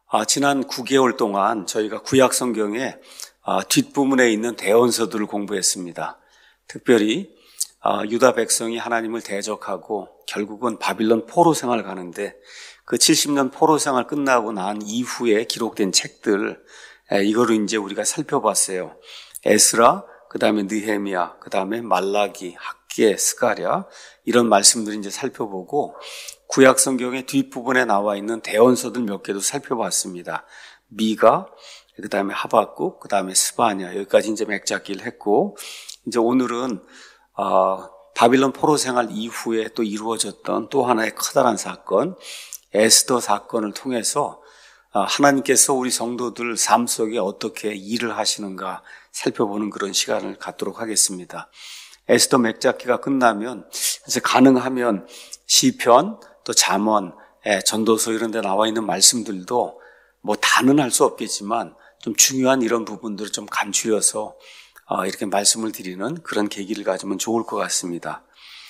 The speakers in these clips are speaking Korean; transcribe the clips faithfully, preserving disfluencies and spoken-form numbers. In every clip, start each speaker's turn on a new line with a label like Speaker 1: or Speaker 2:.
Speaker 1: 아, 지난 구 개월 동안 저희가 구약 성경의 아, 뒷부분에 있는 대언서들을 공부했습니다. 특별히 아, 유다 백성이 하나님을 대적하고 결국은 바빌론 포로 생활을 가는데 그 칠십 년 포로 생활 끝나고 난 이후에 기록된 책들, 에, 이거를 이제 우리가 살펴봤어요. 에스라, 그 다음에 느헤미야, 그 다음에 말라기, 학개, 스가랴, 이런 말씀들을 이제 살펴보고 구약 성경의 뒷부분에 나와 있는 대언서들 몇 개도 살펴봤습니다. 미가, 그 다음에 하박국, 그 다음에 스바냐, 여기까지 이제 맥잡기를 했고, 이제 오늘은, 어, 바빌론 포로 생활 이후에 또 이루어졌던 또 하나의 커다란 사건, 에스더 사건을 통해서 하나님께서 우리 성도들 삶 속에 어떻게 일을 하시는가 살펴보는 그런 시간을 갖도록 하겠습니다. 에스더 맥잡기가 끝나면 이제 가능하면 시편, 또 잠언, 전도서 이런 데 나와 있는 말씀들도 뭐 다는 할 수 없겠지만 좀 중요한 이런 부분들을 좀 간추려서 이렇게 말씀을 드리는 그런 계기를 가지면 좋을 것 같습니다.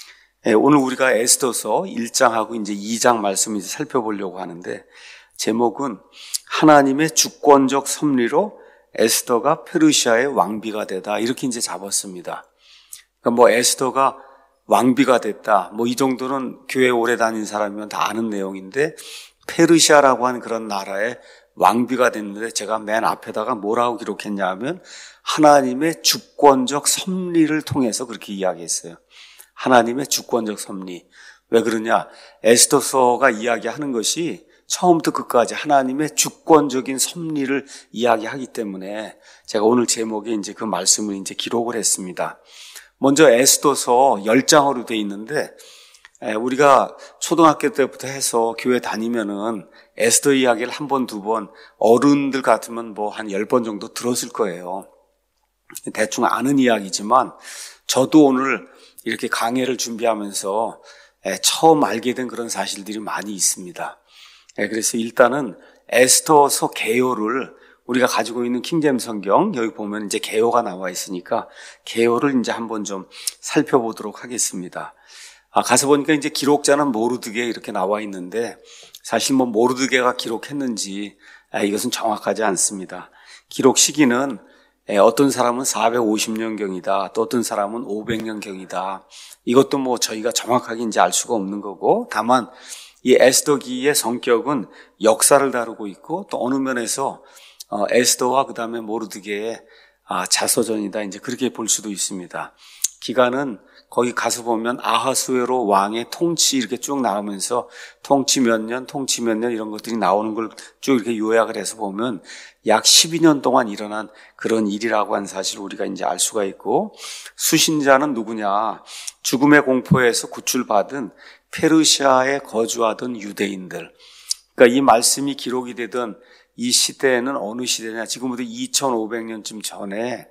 Speaker 1: 오늘 우리가 에스더서 일 장하고 이제 이 장 말씀을 이제 살펴보려고 하는데 제목은 하나님의 주권적 섭리로 에스더가 페르시아의 왕비가 되다 이렇게 이제 잡았습니다. 그러니까 뭐 에스더가 왕비가 됐다 뭐 이 정도는 교회 오래 다닌 사람이면 다 아는 내용인데 페르시아라고 하는 그런 나라의 왕비가 됐는데 제가 맨 앞에다가 뭐라고 기록했냐 하면 하나님의 주권적 섭리를 통해서 그렇게 이야기했어요. 하나님의 주권적 섭리. 왜 그러냐? 에스더서가 이야기하는 것이 처음부터 끝까지 하나님의 주권적인 섭리를 이야기하기 때문에 제가 오늘 제목에 이제 그 말씀을 이제 기록을 했습니다. 먼저 에스더서 열 장으로 되어 있는데 우리가 초등학교 때부터 해서 교회 다니면은 에스더 이야기를 한 번, 두 번 어른들 같으면 뭐 한 열 번 정도 들었을 거예요. 대충 아는 이야기지만 저도 오늘 이렇게 강해를 준비하면서 처음 알게 된 그런 사실들이 많이 있습니다. 그래서 일단은 에스더서 개요를 우리가 가지고 있는 킹제임스 성경 여기 보면 이제 개요가 나와 있으니까 개요를 이제 한번 좀 살펴보도록 하겠습니다. 아, 가서 보니까 이제 기록자는 모르드게 이렇게 나와 있는데 사실 뭐 모르드게가 기록했는지 아, 이것은 정확하지 않습니다. 기록 시기는 어떤 사람은 사백오십 년경이다. 또 어떤 사람은 오백 년경이다. 이것도 뭐 저희가 정확하게 이제 알 수가 없는 거고 다만 이 에스더기의 성격은 역사를 다루고 있고 또 어느 면에서 에스더와 그 다음에 모르드게의 자서전이다. 이제 그렇게 볼 수도 있습니다. 기간은 거기 가서 보면 아하수에로 왕의 통치 이렇게 쭉 나오면서 통치 몇 년, 통치 몇 년 이런 것들이 나오는 걸 쭉 이렇게 요약을 해서 보면 약 십이 년 동안 일어난 그런 일이라고 하는 사실을 우리가 이제 알 수가 있고 수신자는 누구냐? 죽음의 공포에서 구출받은 페르시아에 거주하던 유대인들. 그러니까 이 말씀이 기록이 되던 이 시대는 어느 시대냐? 지금부터 이천오백 년쯤 전에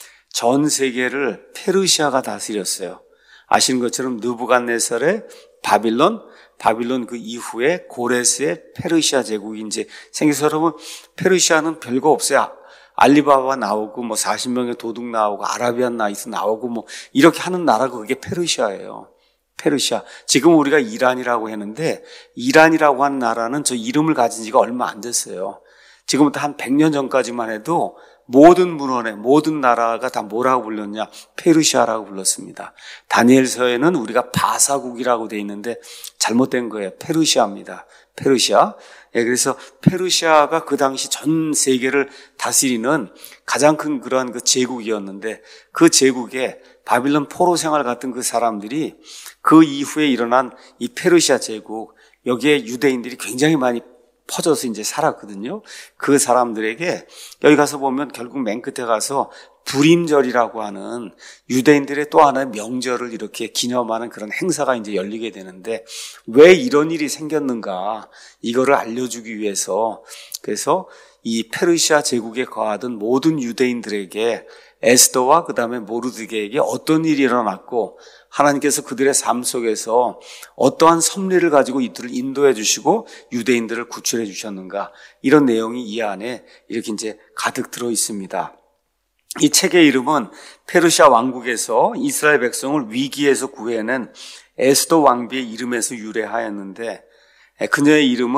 Speaker 1: 전 세계를 페르시아가 다스렸어요. 아시는 것처럼 느부갓네살의 바빌론, 바빌론 그 이후에 고레스의 페르시아 제국이 이제 생겨서 여러분 페르시아는 별거 없어요. 알리바바 나오고 뭐 사십 명의 도둑 나오고 아라비안 나이트 나오고 뭐 이렇게 하는 나라가 그게 페르시아예요. 페르시아. 지금 우리가 이란이라고 했는데 이란이라고 하는 나라는 저 이름을 가진 지가 얼마 안 됐어요. 지금부터 한 백 년 전까지만 해도 모든 문헌에 모든 나라가 다 뭐라고 불렀냐? 페르시아라고 불렀습니다. 다니엘서에는 우리가 바사국이라고 돼 있는데 잘못된 거예요. 페르시아입니다. 페르시아. 예, 그래서 페르시아가 그 당시 전 세계를 다스리는 가장 큰 그러한 그 제국이었는데 그 제국에 바빌론 포로 생활 같은 그 사람들이 그 이후에 일어난 이 페르시아 제국 여기에 유대인들이 굉장히 많이 퍼져서 이제 살았거든요. 그 사람들에게 여기 가서 보면 결국 맨 끝에 가서 불임절이라고 하는 유대인들의 또 하나의 명절을 이렇게 기념하는 그런 행사가 이제 열리게 되는데 왜 이런 일이 생겼는가 이거를 알려주기 위해서 그래서 이 페르시아 제국에 거하던 모든 유대인들에게 에스더와 그 다음에 모르드게에게 어떤 일이 일어났고 하나님께서 그들의 삶 속에서 어떠한 섭리를 가지고 이들을 인도해 주시고 유대인들을 구출해 주셨는가 이런 내용이 이 안에 이렇게 이제 가득 들어 있습니다. 이 책의 이름은 페르시아 왕국에서 이스라엘 백성을 위기에서 구해낸 에스더 왕비의 이름에서 유래하였는데 그녀의 이름은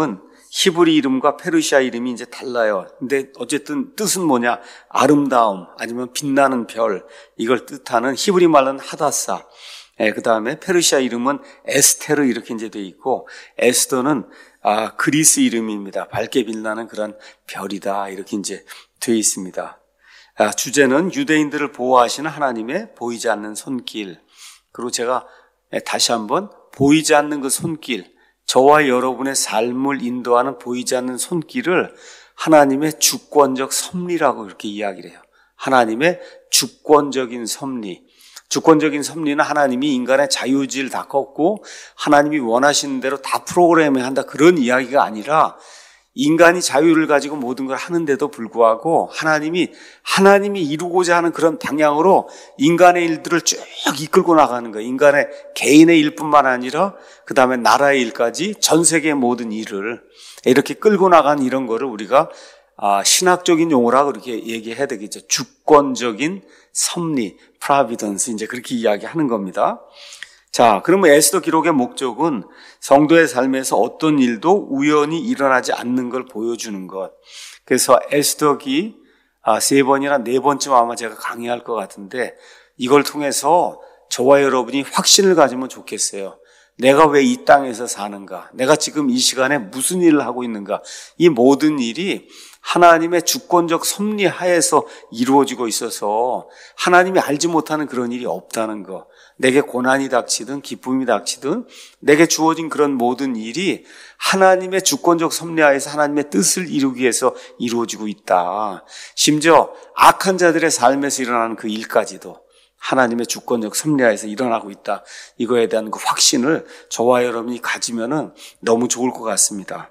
Speaker 1: 히브리 이름과 페르시아 이름이 이제 달라요. 근데 어쨌든 뜻은 뭐냐? 아름다움, 아니면 빛나는 별, 이걸 뜻하는 히브리 말로는 하다사. 예, 그 다음에 페르시아 이름은 에스테르 이렇게 이제 돼 있고, 에스더는 아, 그리스 이름입니다. 밝게 빛나는 그런 별이다. 이렇게 이제 돼 있습니다. 아, 주제는 유대인들을 보호하시는 하나님의 보이지 않는 손길. 그리고 제가 다시 한번 보이지 않는 그 손길, 저와 여러분의 삶을 인도하는 보이지 않는 손길을 하나님의 주권적 섭리라고 그렇게 이야기를 해요. 하나님의 주권적인 섭리. 주권적인 섭리는 하나님이 인간의 자유의지를 다 꺾고 하나님이 원하시는 대로 다 프로그램을 한다, 그런 이야기가 아니라 인간이 자유를 가지고 모든 걸 하는데도 불구하고 하나님이 하나님이 이루고자 하는 그런 방향으로 인간의 일들을 쭉 이끌고 나가는 거예요. 인간의 개인의 일뿐만 아니라 그 다음에 나라의 일까지 전 세계의 모든 일을 이렇게 끌고 나가는 이런 거를 우리가 아, 신학적인 용어라 그렇게 얘기해야 되겠죠. 주권적인 섭리, providence, 이제 그렇게 이야기하는 겁니다. 자, 그러면 에스더 기록의 목적은 성도의 삶에서 어떤 일도 우연히 일어나지 않는 걸 보여주는 것. 그래서 에스더기 아, 세 번이나 네 번쯤 아마 제가 강의할 것 같은데, 이걸 통해서 저와 여러분이 확신을 가지면 좋겠어요. 내가 왜 이 땅에서 사는가? 내가 지금 이 시간에 무슨 일을 하고 있는가? 이 모든 일이 하나님의 주권적 섭리 하에서 이루어지고 있어서 하나님이 알지 못하는 그런 일이 없다는 거. 내게 고난이 닥치든 기쁨이 닥치든 내게 주어진 그런 모든 일이 하나님의 주권적 섭리 하에서 하나님의 뜻을 이루기 위해서 이루어지고 있다. 심지어 악한 자들의 삶에서 일어나는 그 일까지도 하나님의 주권적 섭리하에서 일어나고 있다. 이거에 대한 그 확신을 저와 여러분이 가지면은 너무 좋을 것 같습니다.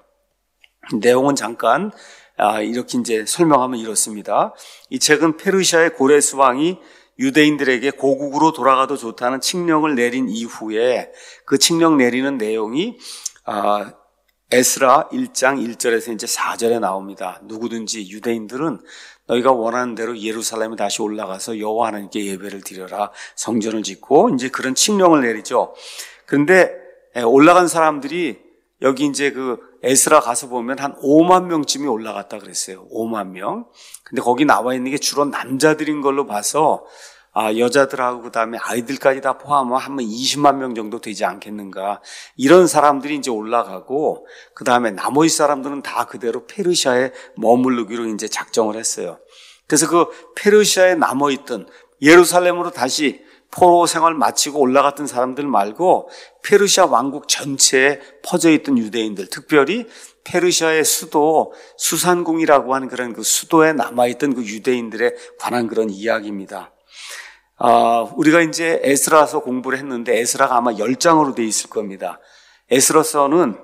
Speaker 1: 내용은 잠깐 아, 이렇게 이제 설명하면 이렇습니다. 이 책은 페르시아의 고레스 왕이 유대인들에게 고국으로 돌아가도 좋다는 칙령을 내린 이후에 그 칙령 내리는 내용이 아, 에스라 일 장 일 절에서 이제 사 절에 나옵니다. 누구든지 유대인들은 너희가 원하는 대로 예루살렘에 다시 올라가서 여호와 하나님께 예배를 드려라, 성전을 짓고, 이제 그런 칙령을 내리죠. 그런데 올라간 사람들이 여기 이제 그 에스라 가서 보면 한 오만 명쯤이 올라갔다 그랬어요. 오만 명. 근데 거기 나와 있는 게 주로 남자들인 걸로 봐서 아, 여자들하고 그 다음에 아이들까지 다 포함하면 한 이십만 명 정도 되지 않겠는가. 이런 사람들이 이제 올라가고, 그 다음에 나머지 사람들은 다 그대로 페르시아에 머무르기로 이제 작정을 했어요. 그래서 그 페르시아에 남아있던, 예루살렘으로 다시 포로 생활 마치고 올라갔던 사람들 말고 페르시아 왕국 전체에 퍼져있던 유대인들, 특별히 페르시아의 수도 수산궁이라고 하는 그런 그 수도에 남아있던 그 유대인들에 관한 그런 이야기입니다. 아, 우리가 이제 에스라서 공부를 했는데 에스라가 아마 열 장으로 돼 있을 겁니다. 에스라서는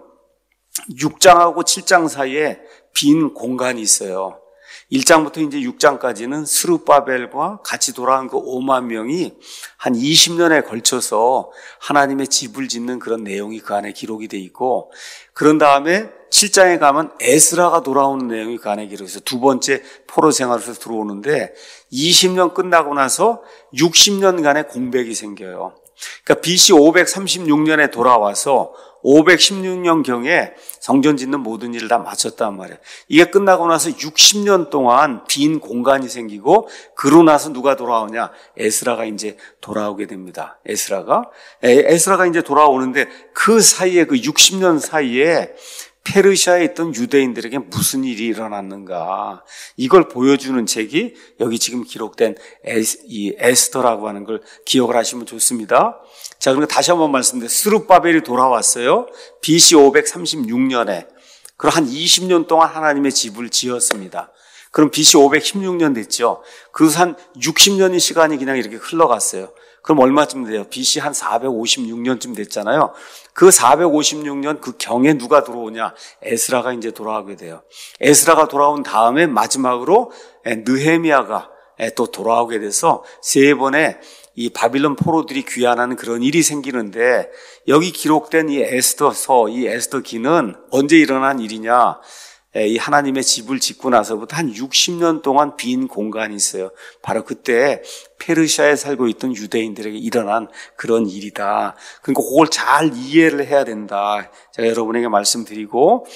Speaker 1: 육 장하고 칠 장 사이에 빈 공간이 있어요. 일 장부터 이제 육 장까지는 스룹바벨과 같이 돌아간 그 오만 명이 한 이십 년에 걸쳐서 하나님의 집을 짓는 그런 내용이 그 안에 기록이 돼 있고, 그런 다음에 칠 장에 가면 에스라가 돌아오는 내용이 그 안에 기록해서 두 번째 포로 생활에서 들어오는데, 이십 년 끝나고 나서 육십 년간의 공백이 생겨요. 그러니까 비씨 오백삼십육 년에 돌아와서 오백십육 년경에 성전 짓는 모든 일을 다 마쳤단 말이에요. 이게 끝나고 나서 육십 년 동안 빈 공간이 생기고, 그러고 나서 누가 돌아오냐? 에스라가 이제 돌아오게 됩니다. 에스라가 에스라가 이제 돌아오는데, 그 사이에, 그 육십 년 사이에 페르시아에 있던 유대인들에게 무슨 일이 일어났는가, 이걸 보여주는 책이 여기 지금 기록된 에스, 이 에스더라고 하는 걸 기억을 하시면 좋습니다. 자, 그럼 다시 한번 말씀드려요. 스룹바벨이 돌아왔어요. 비씨 오백삼십육 년에. 그럼 한 이십 년 동안 하나님의 집을 지었습니다. 그럼 비씨 오백십육 년 됐죠. 그래서 한 육십 년의 시간이 그냥 이렇게 흘러갔어요. 그럼 얼마쯤 돼요? 비씨 한 사백오십육 년쯤 됐잖아요. 그 사백오십육 년 그 경에 누가 들어오냐? 에스라가 이제 돌아오게 돼요. 에스라가 돌아온 다음에 마지막으로 느헤미야가 또 돌아오게 돼서 세 번의 이 바빌론 포로들이 귀환하는 그런 일이 생기는데, 여기 기록된 이 에스더서, 이 에스더기는 언제 일어난 일이냐? 이 하나님의 집을 짓고 나서부터 한 육십 년 동안 빈 공간이 있어요. 바로 그때 페르시아에 살고 있던 유대인들에게 일어난 그런 일이다. 그러니까 그걸 잘 이해를 해야 된다. 제가 여러분에게 말씀드리고,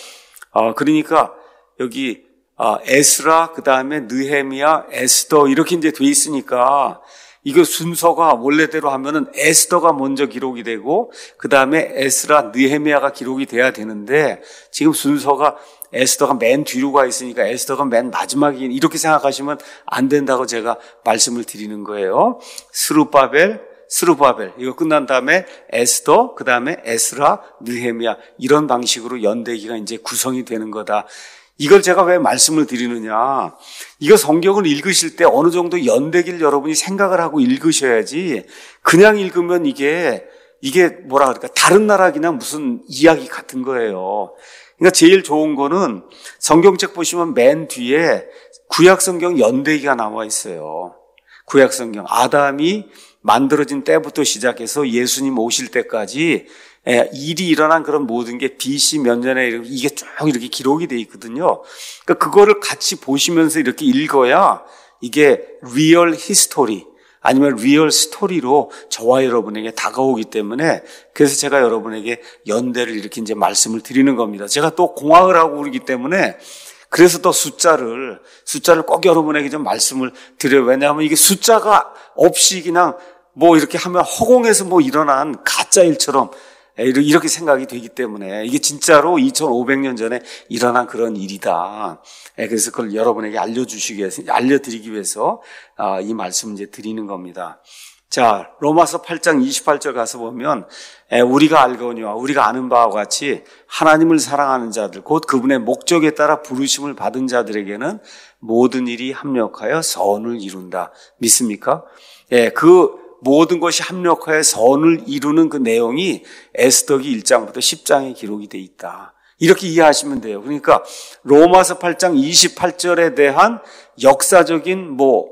Speaker 1: 아, 그러니까 여기 아, 에스라, 그 다음에 느헤미야, 에스더 이렇게 이제 돼 있으니까 이거 순서가 원래대로 하면은 에스더가 먼저 기록이 되고 그 다음에 에스라, 느헤미야가 기록이 돼야 되는데 지금 순서가 에스더가 맨 뒤로 가 있으니까 에스더가 맨 마지막에 이렇게 생각하시면 안 된다고 제가 말씀을 드리는 거예요. 스룹바벨, 스룹바벨 이거 끝난 다음에 에스더, 그 다음에 에스라, 느헤미야 이런 방식으로 연대기가 이제 구성이 되는 거다. 이걸 제가 왜 말씀을 드리느냐. 이거 성경을 읽으실 때 어느 정도 연대기를 여러분이 생각을 하고 읽으셔야지 그냥 읽으면 이게 이게 뭐라 그럴까 다른 나라 그냥 무슨 이야기 같은 거예요. 그러니까 제일 좋은 거는 성경책 보시면 맨 뒤에 구약성경 연대기가 나와 있어요. 구약성경 아담이 만들어진 때부터 시작해서 예수님 오실 때까지 일이 일어난 그런 모든 게 비씨 몇 년에 이게 쭉 이렇게 기록이 돼 있거든요. 그러니까 그거를 같이 보시면서 이렇게 읽어야 이게 리얼 히스토리 아니면 리얼 스토리로 저와 여러분에게 다가오기 때문에 그래서 제가 여러분에게 연대를 이렇게 이제 말씀을 드리는 겁니다. 제가 또 공학을 하고 그러기 때문에 그래서 또 숫자를 숫자를 꼭 여러분에게 좀 말씀을 드려요. 왜냐하면 이게 숫자가 없이 그냥 뭐 이렇게 하면 허공에서 뭐 일어난 가짜 일처럼 이렇게 생각이 되기 때문에 이게 진짜로 이천오백 년 전에 일어난 그런 일이다. 그래서 그걸 여러분에게 알려주시기 위해서, 알려드리기 위해서 이 말씀을 이제 드리는 겁니다. 자, 로마서 팔 장 이십팔 절 가서 보면 우리가 알거니와 우리가 아는 바와 같이 하나님을 사랑하는 자들, 곧 그분의 목적에 따라 부르심을 받은 자들에게는 모든 일이 합력하여 선을 이룬다. 믿습니까? 예, 그 모든 것이 합력하여 선을 이루는 그 내용이 에스더기 일 장부터 십 장에 기록이 돼 있다. 이렇게 이해하시면 돼요. 그러니까 로마서 팔 장 이십팔 절에 대한 역사적인 뭐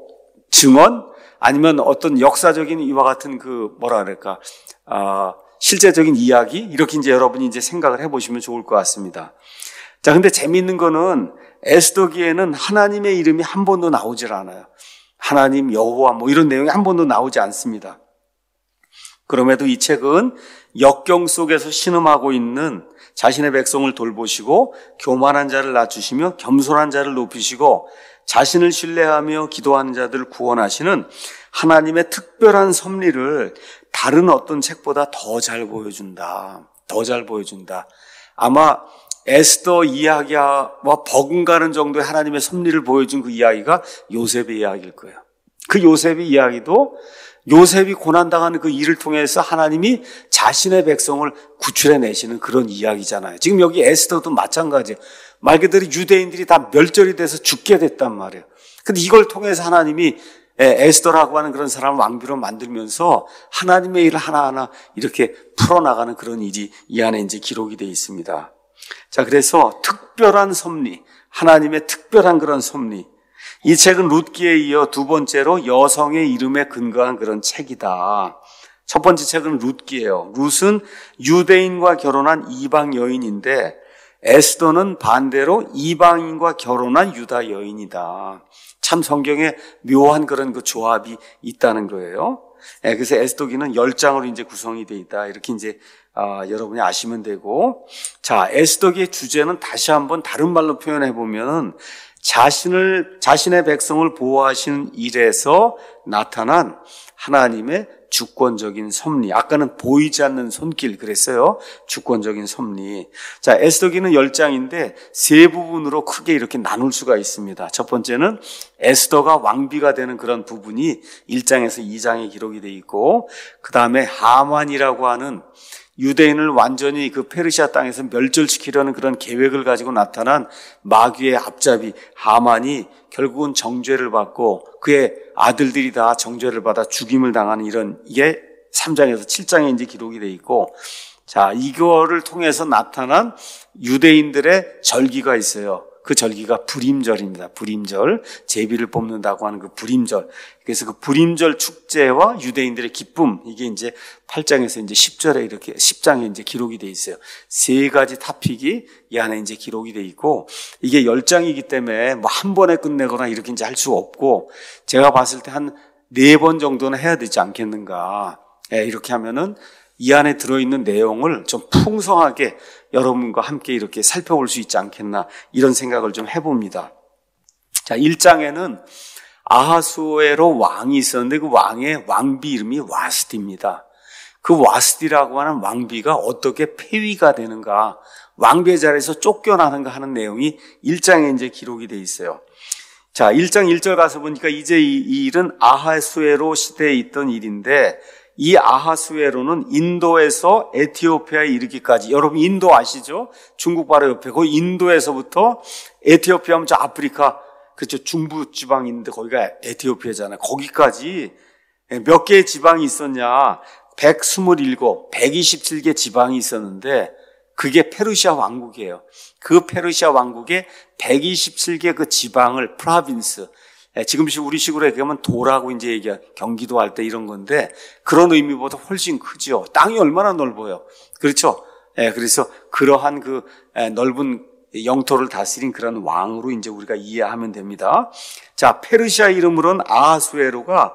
Speaker 1: 증언 아니면 어떤 역사적인 이와 같은 그 뭐라 그럴까 아, 실제적인 이야기 이렇게 이제 여러분이 이제 생각을 해보시면 좋을 것 같습니다. 자, 근데 재미있는 거는 에스더기에는 하나님의 이름이 한 번도 나오질 않아요. 하나님, 여호와 뭐 이런 내용이 한 번도 나오지 않습니다. 그럼에도 이 책은 역경 속에서 신음하고 있는 자신의 백성을 돌보시고 교만한 자를 낮추시며 겸손한 자를 높이시고 자신을 신뢰하며 기도하는 자들을 구원하시는 하나님의 특별한 섭리를 다른 어떤 책보다 더 잘 보여준다. 더 잘 보여준다. 아마 에스더 이야기와 버금가는 정도의 하나님의 섭리를 보여준 그 이야기가 요셉의 이야기일 거예요. 그 요셉의 이야기도 요셉이 고난당하는 그 일을 통해서 하나님이 자신의 백성을 구출해내시는 그런 이야기잖아요. 지금 여기 에스더도 마찬가지예요. 말 그대로 유대인들이 다 멸절이 돼서 죽게 됐단 말이에요. 근데 이걸 통해서 하나님이 에스더라고 하는 그런 사람을 왕비로 만들면서 하나님의 일을 하나하나 이렇게 풀어나가는 그런 일이 이 안에 이제 기록이 되어 있습니다. 자, 그래서 특별한 섭리, 하나님의 특별한 그런 섭리. 이 책은 룻기에 이어 두 번째로 여성의 이름에 근거한 그런 책이다. 첫 번째 책은 룻기예요. 룻은 유대인과 결혼한 이방 여인인데 에스더는 반대로 이방인과 결혼한 유다 여인이다. 참 성경에 묘한 그런 그 조합이 있다는 거예요. 그래서 에스더기는 열 장으로 이제 구성이 되어 있다. 이렇게 이제 아, 여러분이 아시면 되고, 자, 에스더기의 주제는 다시 한번 다른 말로 표현해 보면 자신을 자신의 백성을 보호하시는 일에서 나타난 하나님의 주권적인 섭리. 아까는 보이지 않는 손길 그랬어요. 주권적인 섭리. 자, 에스더기는 열 장인데 세 부분으로 크게 이렇게 나눌 수가 있습니다. 첫 번째는 에스더가 왕비가 되는 그런 부분이 일 장에서 이 장에 기록이 되어 있고, 그 다음에 하만이라고 하는 유대인을 완전히 그 페르시아 땅에서 멸절시키려는 그런 계획을 가지고 나타난 마귀의 앞잡이 하만이 결국은 정죄를 받고 그의 아들들이 다 정죄를 받아 죽임을 당하는 이런 이게 삼 장에서 칠 장에 이제 기록이 돼 있고, 자, 이거를 통해서 나타난 유대인들의 절기가 있어요. 그 절기가 불임절입니다. 불임절, 제비를 뽑는다고 하는 그 불임절. 그래서 그 불임절 축제와 유대인들의 기쁨, 이게 이제 팔 장에서 이제 십 절에 이렇게 십 장에 이제 기록이 돼 있어요. 세 가지 타픽이 이 안에 이제 기록이 돼 있고, 이게 열 장이기 때문에 뭐 한 번에 끝내거나 이렇게 이제 할 수 없고, 제가 봤을 때 한 네 번 정도는 해야 되지 않겠는가. 예, 이렇게 하면은 이 안에 들어있는 내용을 좀 풍성하게 여러분과 함께 이렇게 살펴볼 수 있지 않겠나 이런 생각을 좀 해봅니다. 자, 일 장에는 아하수에로 왕이 있었는데 그 왕의 왕비 이름이 와스디입니다. 그 와스디라고 하는 왕비가 어떻게 폐위가 되는가, 왕비의 자리에서 쫓겨나는가 하는 내용이 일 장에 이제 기록이 돼 있어요. 자, 일 장 일 절 가서 보니까 이제 이, 이 일은 아하수에로 시대에 있던 일인데, 이 아하수에로는 인도에서 에티오피아에 이르기까지, 여러분 인도 아시죠? 중국 바로 옆에, 그 인도에서부터 에티오피아 하면 저 아프리카, 그렇죠, 중부 지방이 있는데 거기가 에티오피아잖아요. 거기까지 몇 개의 지방이 있었냐? 백이십칠, 백이십칠 개 지방이 있었는데 그게 페르시아 왕국이에요. 그 페르시아 왕국의 백이십칠 개 그 지방을 프라빈스, 지금 우리 식으로 얘기하면 도라고 이제 얘기하, 경기도 할 때 이런 건데 그런 의미보다 훨씬 크죠. 땅이 얼마나 넓어요. 그렇죠? 예, 그래서 그러한 그 넓은 영토를 다스린 그런 왕으로 이제 우리가 이해하면 됩니다. 자, 페르시아 이름으로는 아하수에로가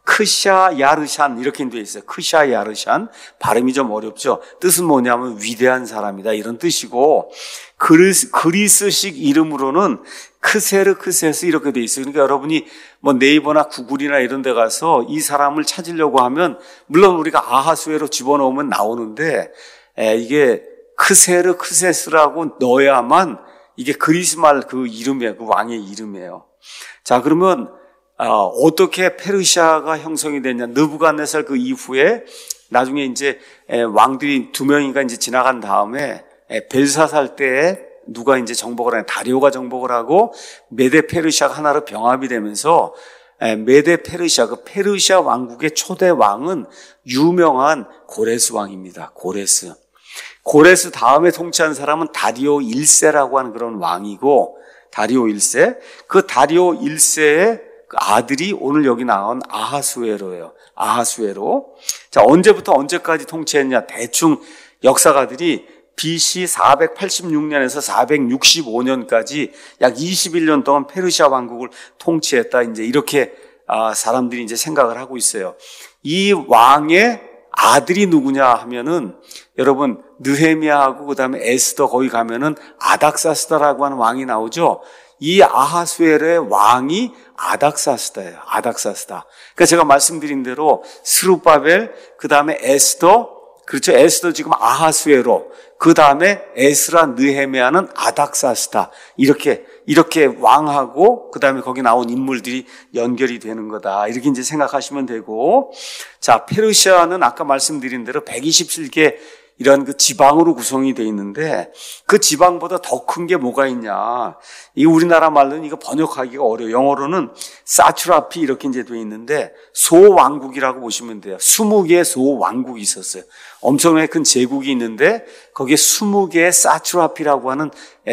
Speaker 1: 크샤 야르샨 이렇게 되어 있어요. 크샤 야르샨, 발음이 좀 어렵죠. 뜻은 뭐냐면 위대한 사람이다 이런 뜻이고, 그리스, 그리스식 이름으로는 크세르 크세스 이렇게 되어 있어요. 그러니까 여러분이 뭐 네이버나 구글이나 이런 데 가서 이 사람을 찾으려고 하면 물론 우리가 아하수에로 집어넣으면 나오는데 에, 이게 크세르 크세스라고 넣어야만 이게 그리스 말 그 이름이에요. 그 왕의 이름이에요. 자, 그러면 어, 어떻게 페르시아가 형성이 됐냐? 느부갓네살 그 이후에 나중에 이제 에, 왕들이 두 명인가 이제 지나간 다음에 에, 벨사살 때에 누가 이제 정복을 하냐? 다리오가 정복을 하고 메데 페르시아가 하나로 병합이 되면서 에, 메데 페르시아, 그 페르시아 왕국의 초대 왕은 유명한 고레스 왕입니다. 고레스. 고레스 다음에 통치한 사람은 다리오 일 세라고 하는 그런 왕이고, 다리오 일 세. 그 다리오 일 세의 그 아들이 오늘 여기 나온 아하수에로예요. 아하수에로. 자, 언제부터 언제까지 통치했냐? 대충 역사가들이 비씨 사백팔십육 년에서 사백육십오 년까지 약 이십일 년 동안 페르시아 왕국을 통치했다. 이제 이렇게 아, 사람들이 이제 생각을 하고 있어요. 이 왕의 아들이 누구냐 하면은 여러분 느헤미야하고 그다음에 에스더 거기 가면은 아닥사스다라고 하는 왕이 나오죠. 이 아하수에로의 왕이 아닥사스다예요. 아닥사스다. 그러니까 제가 말씀드린 대로 스룹바벨, 그 다음에 에스더, 그렇죠. 에스더 지금 아하수에로, 그 다음에 에스라 느헤미야는 아닥사스다. 이렇게 이렇게 왕하고 그 다음에 거기 나온 인물들이 연결이 되는 거다. 이렇게 이제 생각하시면 되고, 자, 페르시아는 아까 말씀드린 대로 백이십칠 개 이런 그 지방으로 구성이 되어 있는데 그 지방보다 더 큰 게 뭐가 있냐? 이 우리나라 말로는 이거 번역하기가 어려워요. 영어로는 사트라피 이렇게 이제 되어 있는데 소왕국이라고 보시면 돼요. 스무 개의 소왕국이 있었어요. 엄청나게 큰 제국이 있는데 거기에 스무 개의 사트라피라고 하는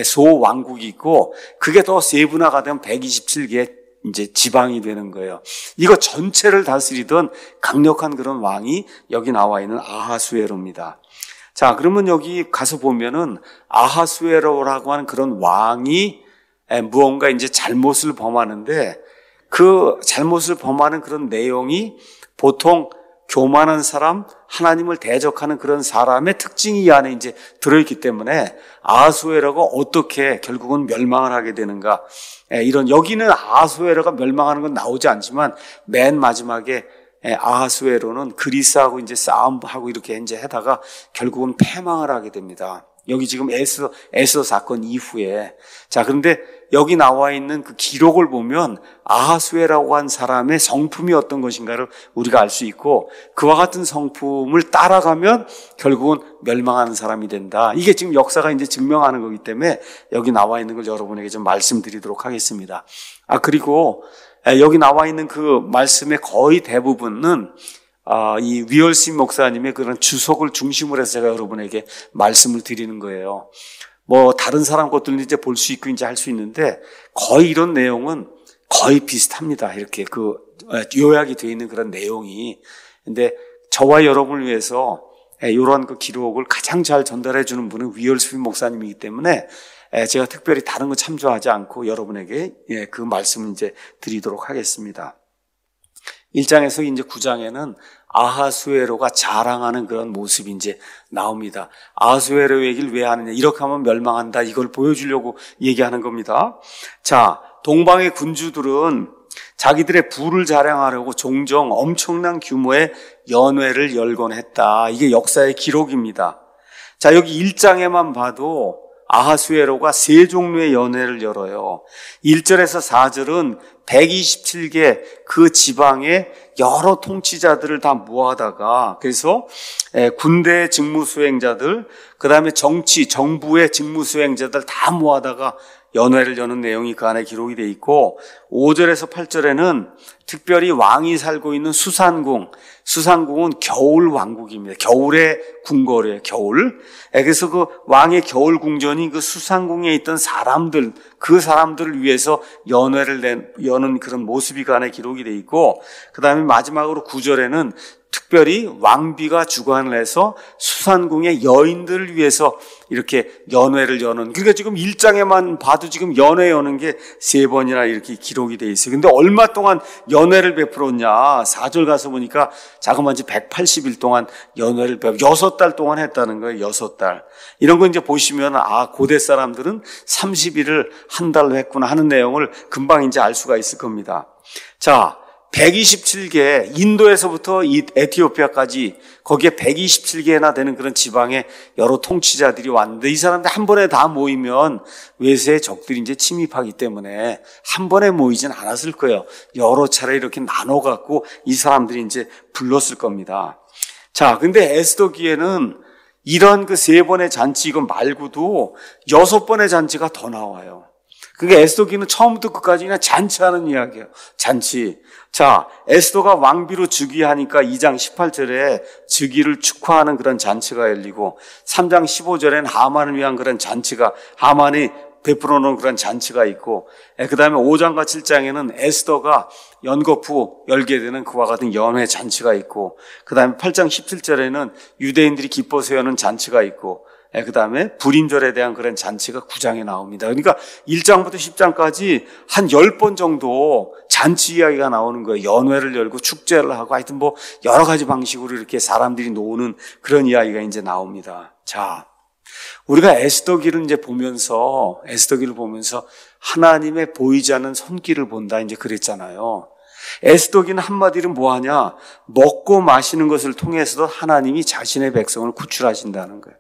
Speaker 1: 소왕국이 있고 그게 더 세분화가 되면 백이십칠 개의 이제 지방이 되는 거예요. 이거 전체를 다스리던 강력한 그런 왕이 여기 나와 있는 아하수에로입니다. 자, 그러면 여기 가서 보면은 아하수에로라고 하는 그런 왕이 무언가 이제 잘못을 범하는데 그 잘못을 범하는 그런 내용이 보통 교만한 사람, 하나님을 대적하는 그런 사람의 특징이 이 안에 이제 들어있기 때문에 아하수에로가 어떻게 결국은 멸망을 하게 되는가. 이런, 여기는 아하수에로가 멸망하는 건 나오지 않지만 맨 마지막에 아하수에로는 그리스하고 이제 싸움하고 이렇게 이제 하다가 결국은 패망을 하게 됩니다. 여기 지금 에스더, 에스더 사건 이후에. 자, 그런데 여기 나와 있는 그 기록을 보면 아하수에라고 한 사람의 성품이 어떤 것인가를 우리가 알 수 있고 그와 같은 성품을 따라가면 결국은 멸망하는 사람이 된다. 이게 지금 역사가 이제 증명하는 거기 때문에 여기 나와 있는 걸 여러분에게 좀 말씀드리도록 하겠습니다. 아, 그리고 여기 나와 있는 그 말씀의 거의 대부분은 아, 이 위얼슨 목사님의 그런 주석을 중심으로 해서 제가 여러분에게 말씀을 드리는 거예요. 뭐 다른 사람 것들은 이제 볼 수 있고 이제 할 수 있는데 거의 이런 내용은 거의 비슷합니다. 이렇게 그 요약이 되어 있는 그런 내용이. 근데 저와 여러분을 위해서 이런 그 기록을 가장 잘 전달해 주는 분은 위얼슨 목사님이기 때문에 제가 특별히 다른 거 참조하지 않고 여러분에게 그 말씀을 이제 드리도록 하겠습니다. 일 장에서 이제 구 장에는 아하수에로가 자랑하는 그런 모습이 이제 나옵니다. 아하수에로 얘기를 왜 하느냐? 이렇게 하면 멸망한다. 이걸 보여주려고 얘기하는 겁니다. 자, 동방의 군주들은 자기들의 부를 자랑하려고 종종 엄청난 규모의 연회를 열곤 했다. 이게 역사의 기록입니다. 자, 여기 일 장에만 봐도 아하수에로가 세 종류의 연회를 열어요. 일 절에서 사 절은 백이십칠 개 그 지방의 여러 통치자들을 다 모아다가, 그래서 군대 직무수행자들, 그 다음에 정치, 정부의 직무수행자들 다 모아다가 연회를 여는 내용이 그 안에 기록이 돼 있고, 오 절에서 팔 절에는 특별히 왕이 살고 있는 수산궁, 수산궁은 겨울 왕국입니다. 겨울의 궁궐이에요, 겨울. 그래서 그 왕의 겨울 궁전이 그 수산궁에 있던 사람들, 그 사람들을 위해서 연회를 낸, 여는 그런 모습이 그 안에 기록이 돼 있고, 그 다음에 마지막으로 구 절에는 특별히 왕비가 주관을 해서 수산궁의 여인들을 위해서 이렇게 연회를 여는, 그러니까 지금 일 장에만 봐도 지금 연회 여는 게 세 번이나 이렇게 기록이 돼 있어요. 근데 얼마 동안 연회를 베풀었냐? 사 절 가서 보니까 자그마치 백팔십 일 동안 연회를 베풀, 여섯 달 동안 했다는 거예요. 여섯 달. 이런 거 이제 보시면, 아, 고대 사람들은 삼십 일을 한 달로 했구나 하는 내용을 금방 이제 알 수가 있을 겁니다. 자, 백이십칠 개, 인도에서부터 이 에티오피아까지 거기에 백이십칠 개나 되는 그런 지방에 여러 통치자들이 왔는데, 이 사람들 한 번에 다 모이면 외세의 적들이 이제 침입하기 때문에 한 번에 모이진 않았을 거예요. 여러 차례 이렇게 나눠갖고 이 사람들이 이제 불렀을 겁니다. 자, 근데 에스더기에는 이런 그 세 번의 잔치 이거 말고도 여섯 번의 잔치가 더 나와요. 그게 에스더기는 처음부터 끝까지 그냥 잔치하는 이야기예요. 잔치. 자, 에스더가 왕비로 즉위하니까 이 장 십팔 절에 즉위를 축하하는 그런 잔치가 열리고, 삼 장 십오 절에는 하만을 위한 그런 잔치가, 하만이 베풀어 놓은 그런 잔치가 있고, 그 다음에 오 장과 칠 장에는 에스더가 연거푸 열게 되는 그와 같은 연회 잔치가 있고, 그 다음에 팔 장 십칠 절에는 유대인들이 기뻐서 여는 잔치가 있고, 그 다음에 불임절에 대한 그런 잔치가 구 장에 나옵니다. 그러니까 일 장부터 십 장까지 한 열 번 정도 잔치 이야기가 나오는 거예요. 연회를 열고 축제를 하고 하여튼 뭐 여러 가지 방식으로 이렇게 사람들이 노는 그런 이야기가 이제 나옵니다. 자, 우리가 에스더기를 이제 보면서, 에스더기를 보면서 하나님의 보이지 않는 손길을 본다 이제 그랬잖아요. 에스더기는 한마디로 뭐하냐? 먹고 마시는 것을 통해서도 하나님이 자신의 백성을 구출하신다는 거예요.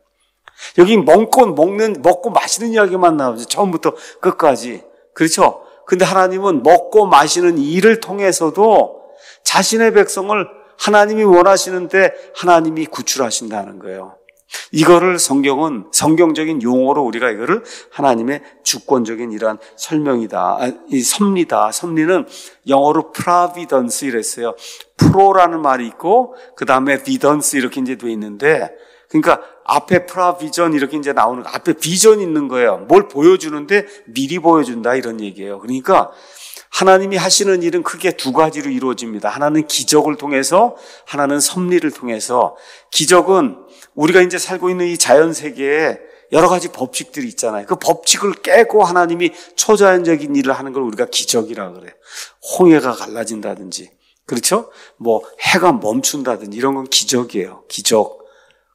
Speaker 1: 여기 먹고 먹는, 먹고 마시는 이야기만 나오죠. 처음부터 끝까지. 그렇죠? 근데 하나님은 먹고 마시는 일을 통해서도 자신의 백성을 하나님이 원하시는데 하나님이 구출하신다는 거예요. 이거를 성경은 성경적인 용어로 우리가 이거를 하나님의 주권적인 이러한 설명이다. 이 섭리다. 섭리는 영어로 providence 이랬어요. 프로라는 말이 있고 그 다음에 vidence 이렇게 이제 돼 있는데, 그러니까 앞에 프라비전 이렇게 이제 나오는 거, 앞에 비전이 있는 거예요. 뭘 보여주는데 미리 보여준다 이런 얘기예요. 그러니까 하나님이 하시는 일은 크게 두 가지로 이루어집니다. 하나는 기적을 통해서, 하나는 섭리를 통해서. 기적은 우리가 이제 살고 있는 이 자연 세계에 여러 가지 법칙들이 있잖아요. 그 법칙을 깨고 하나님이 초자연적인 일을 하는 걸 우리가 기적이라 그래요. 홍해가 갈라진다든지, 그렇죠? 뭐 해가 멈춘다든지 이런 건 기적이에요. 기적.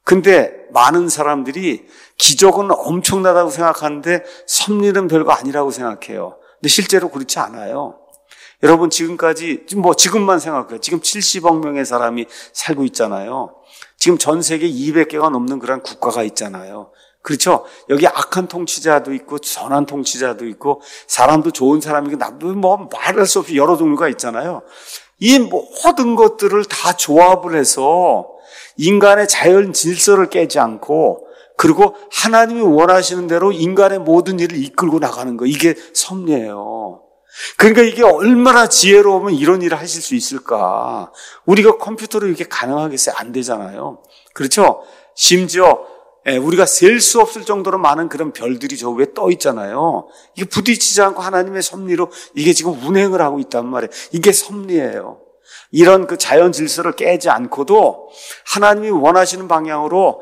Speaker 1: 근데 많은 사람들이 기적은 엄청나다고 생각하는데 섭리는 별거 아니라고 생각해요. 근데 실제로 그렇지 않아요. 여러분 지금까지 뭐 지금만 생각해요. 지금 칠십억 명의 사람이 살고 있잖아요. 지금 전 세계 이백 개가 넘는 그런 국가가 있잖아요. 그렇죠? 여기 악한 통치자도 있고 선한 통치자도 있고 사람도 좋은 사람이고 나도 뭐 말할 수 없이 여러 종류가 있잖아요. 이 모든 것들을 다 조합을 해서 인간의 자연 질서를 깨지 않고, 그리고 하나님이 원하시는 대로 인간의 모든 일을 이끌고 나가는 거, 이게 섭리예요. 그러니까 이게 얼마나 지혜로우면 이런 일을 하실 수 있을까? 우리가 컴퓨터로 이렇게 가능하겠어요? 안 되잖아요. 그렇죠? 심지어 우리가 셀 수 없을 정도로 많은 그런 별들이 저 위에 떠 있잖아요. 이게 부딪히지 않고 하나님의 섭리로 이게 지금 운행을 하고 있단 말이에요. 이게 섭리예요. 이런 그 자연 질서를 깨지 않고도 하나님이 원하시는 방향으로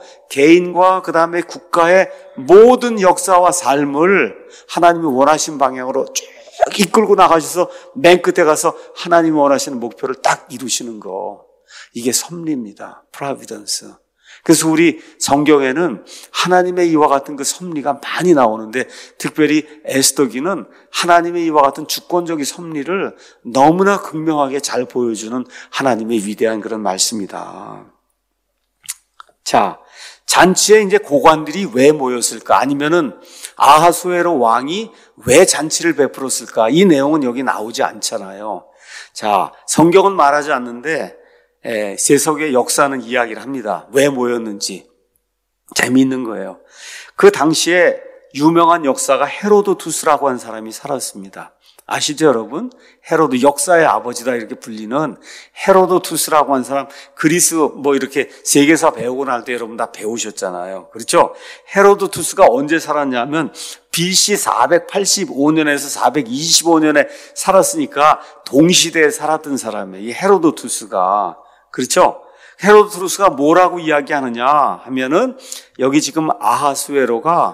Speaker 1: 개인과 그 다음에 국가의 모든 역사와 삶을 하나님이 원하신 방향으로 쭉 이끌고 나가셔서 맨 끝에 가서 하나님 원하시는 목표를 딱 이루시는 거. 이게 섭리입니다. 프로비던스. 그래서 우리 성경에는 하나님의 이와 같은 그 섭리가 많이 나오는데 특별히 에스더기는 하나님의 이와 같은 주권적인 섭리를 너무나 극명하게 잘 보여주는 하나님의 위대한 그런 말씀이다. 자, 잔치에 이제 고관들이 왜 모였을까? 아니면은 아하수에로 왕이 왜 잔치를 베풀었을까? 이 내용은 여기 나오지 않잖아요. 자, 성경은 말하지 않는데 예, 세속의 역사는 이야기를 합니다. 왜 모였는지. 재미있는 거예요. 그 당시에 유명한 역사가 헤로도투스라고 하는 사람이 살았습니다. 아시죠, 여러분? 헤로도, 역사의 아버지다 이렇게 불리는 헤로도투스라고 하는 사람, 그리스 뭐 이렇게 세계사 배우고 날 때 여러분 다 배우셨잖아요. 그렇죠? 헤로도투스가 언제 살았냐면 비씨 사백팔십오 년에서 사백이십오 년에 살았으니까 동시대에 살았던 사람이에요. 이 헤로도투스가. 그렇죠? 헤로도투스가 뭐라고 이야기하느냐 하면은 여기 지금 아하수에로가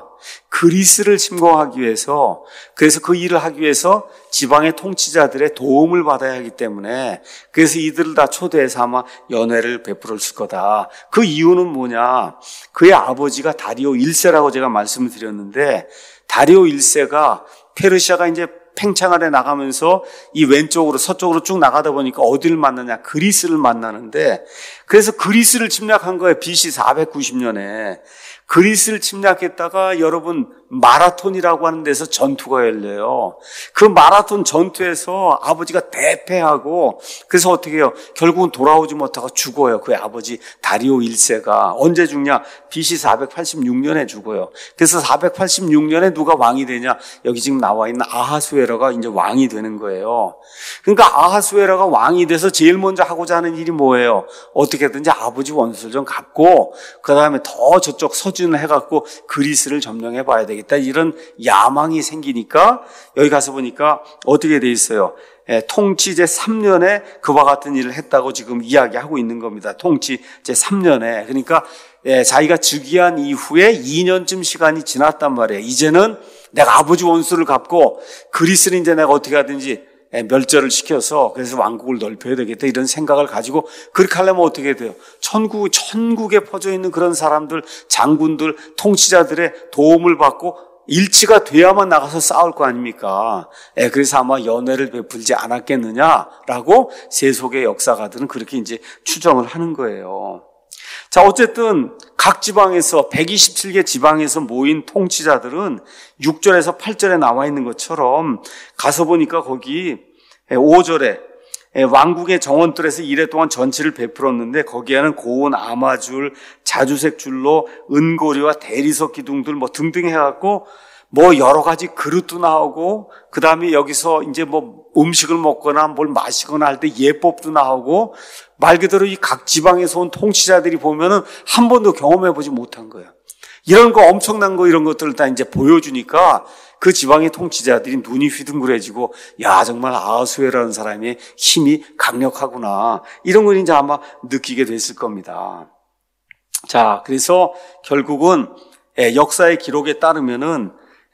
Speaker 1: 그리스를 침공하기 위해서, 그래서 그 일을 하기 위해서 지방의 통치자들의 도움을 받아야 하기 때문에 그래서 이들을 다 초대해서 아마 연회를 베풀었을 거다. 그 이유는 뭐냐? 그의 아버지가 다리오 일 세라고 제가 말씀을 드렸는데 다리오 일 세가 페르시아가 이제 팽창안에 나가면서 이 왼쪽으로 서쪽으로 쭉 나가다 보니까 어디를 만나냐? 그리스를 만나는데 그래서 그리스를 침략한 거예요. 비씨 사백구십 년에. 그리스를 침략했다가 여러분 마라톤이라고 하는 데서 전투가 열려요. 그 마라톤 전투에서 아버지가 대패하고 그래서 어떻게 해요? 결국은 돌아오지 못하고 죽어요. 그의 아버지 다리오 일 세가. 언제 죽냐? 비씨 사백팔십육 년에 죽어요. 그래서 사백팔십육 년에 누가 왕이 되냐? 여기 지금 나와 있는 아하수에로가 이제 왕이 되는 거예요. 그러니까 아하수에로가 왕이 돼서 제일 먼저 하고자 하는 일이 뭐예요? 어떻게든지 아버지 원수를 좀 갚고 그 다음에 더 저쪽 서준을 해갖고 그리스를 점령해 봐야 되겠다. 이런 야망이 생기니까 여기 가서 보니까 어떻게 돼 있어요? 예, 통치 제삼 년에 그와 같은 일을 했다고 지금 이야기하고 있는 겁니다. 통치 제삼 년에. 그러니까 예, 자기가 즉위한 이후에 이 년쯤 시간이 지났단 말이에요. 이제는 내가 아버지 원수를 갚고 그리스를 이제 내가 어떻게 하든지 멸절을 시켜서 그래서 왕국을 넓혀야 되겠다 이런 생각을 가지고 그렇게 하려면 어떻게 돼요? 천국, 천국에 퍼져 있는 그런 사람들, 장군들, 통치자들의 도움을 받고 일치가 돼야만 나가서 싸울 거 아닙니까? 예, 그래서 아마 연회를 베풀지 않았겠느냐라고 세속의 역사가들은 그렇게 이제 추정을 하는 거예요. 자, 어쨌든 각 지방에서 백이십칠 개 지방에서 모인 통치자들은 육 절에서 팔 절에 나와 있는 것처럼 가서 보니까 거기 오 절에 왕국의 정원들에서 이래 동안 전치를 베풀었는데 거기에는 고운 아마줄, 자주색 줄로 은고리와 대리석 기둥들 뭐 등등 해갖고 뭐 여러 가지 그릇도 나오고 그 다음에 여기서 이제 뭐 음식을 먹거나 뭘 마시거나 할 때 예법도 나오고 말 그대로 이 각 지방에서 온 통치자들이 보면은 한 번도 경험해보지 못한 거예요. 이런 거 엄청난 거 이런 것들을 다 이제 보여주니까 그 지방의 통치자들이 눈이 휘둥그레지고 야 정말 아하수에라는 사람의 힘이 강력하구나 이런 걸 이제 아마 느끼게 됐을 겁니다. 자, 그래서 결국은 역사의 기록에 따르면은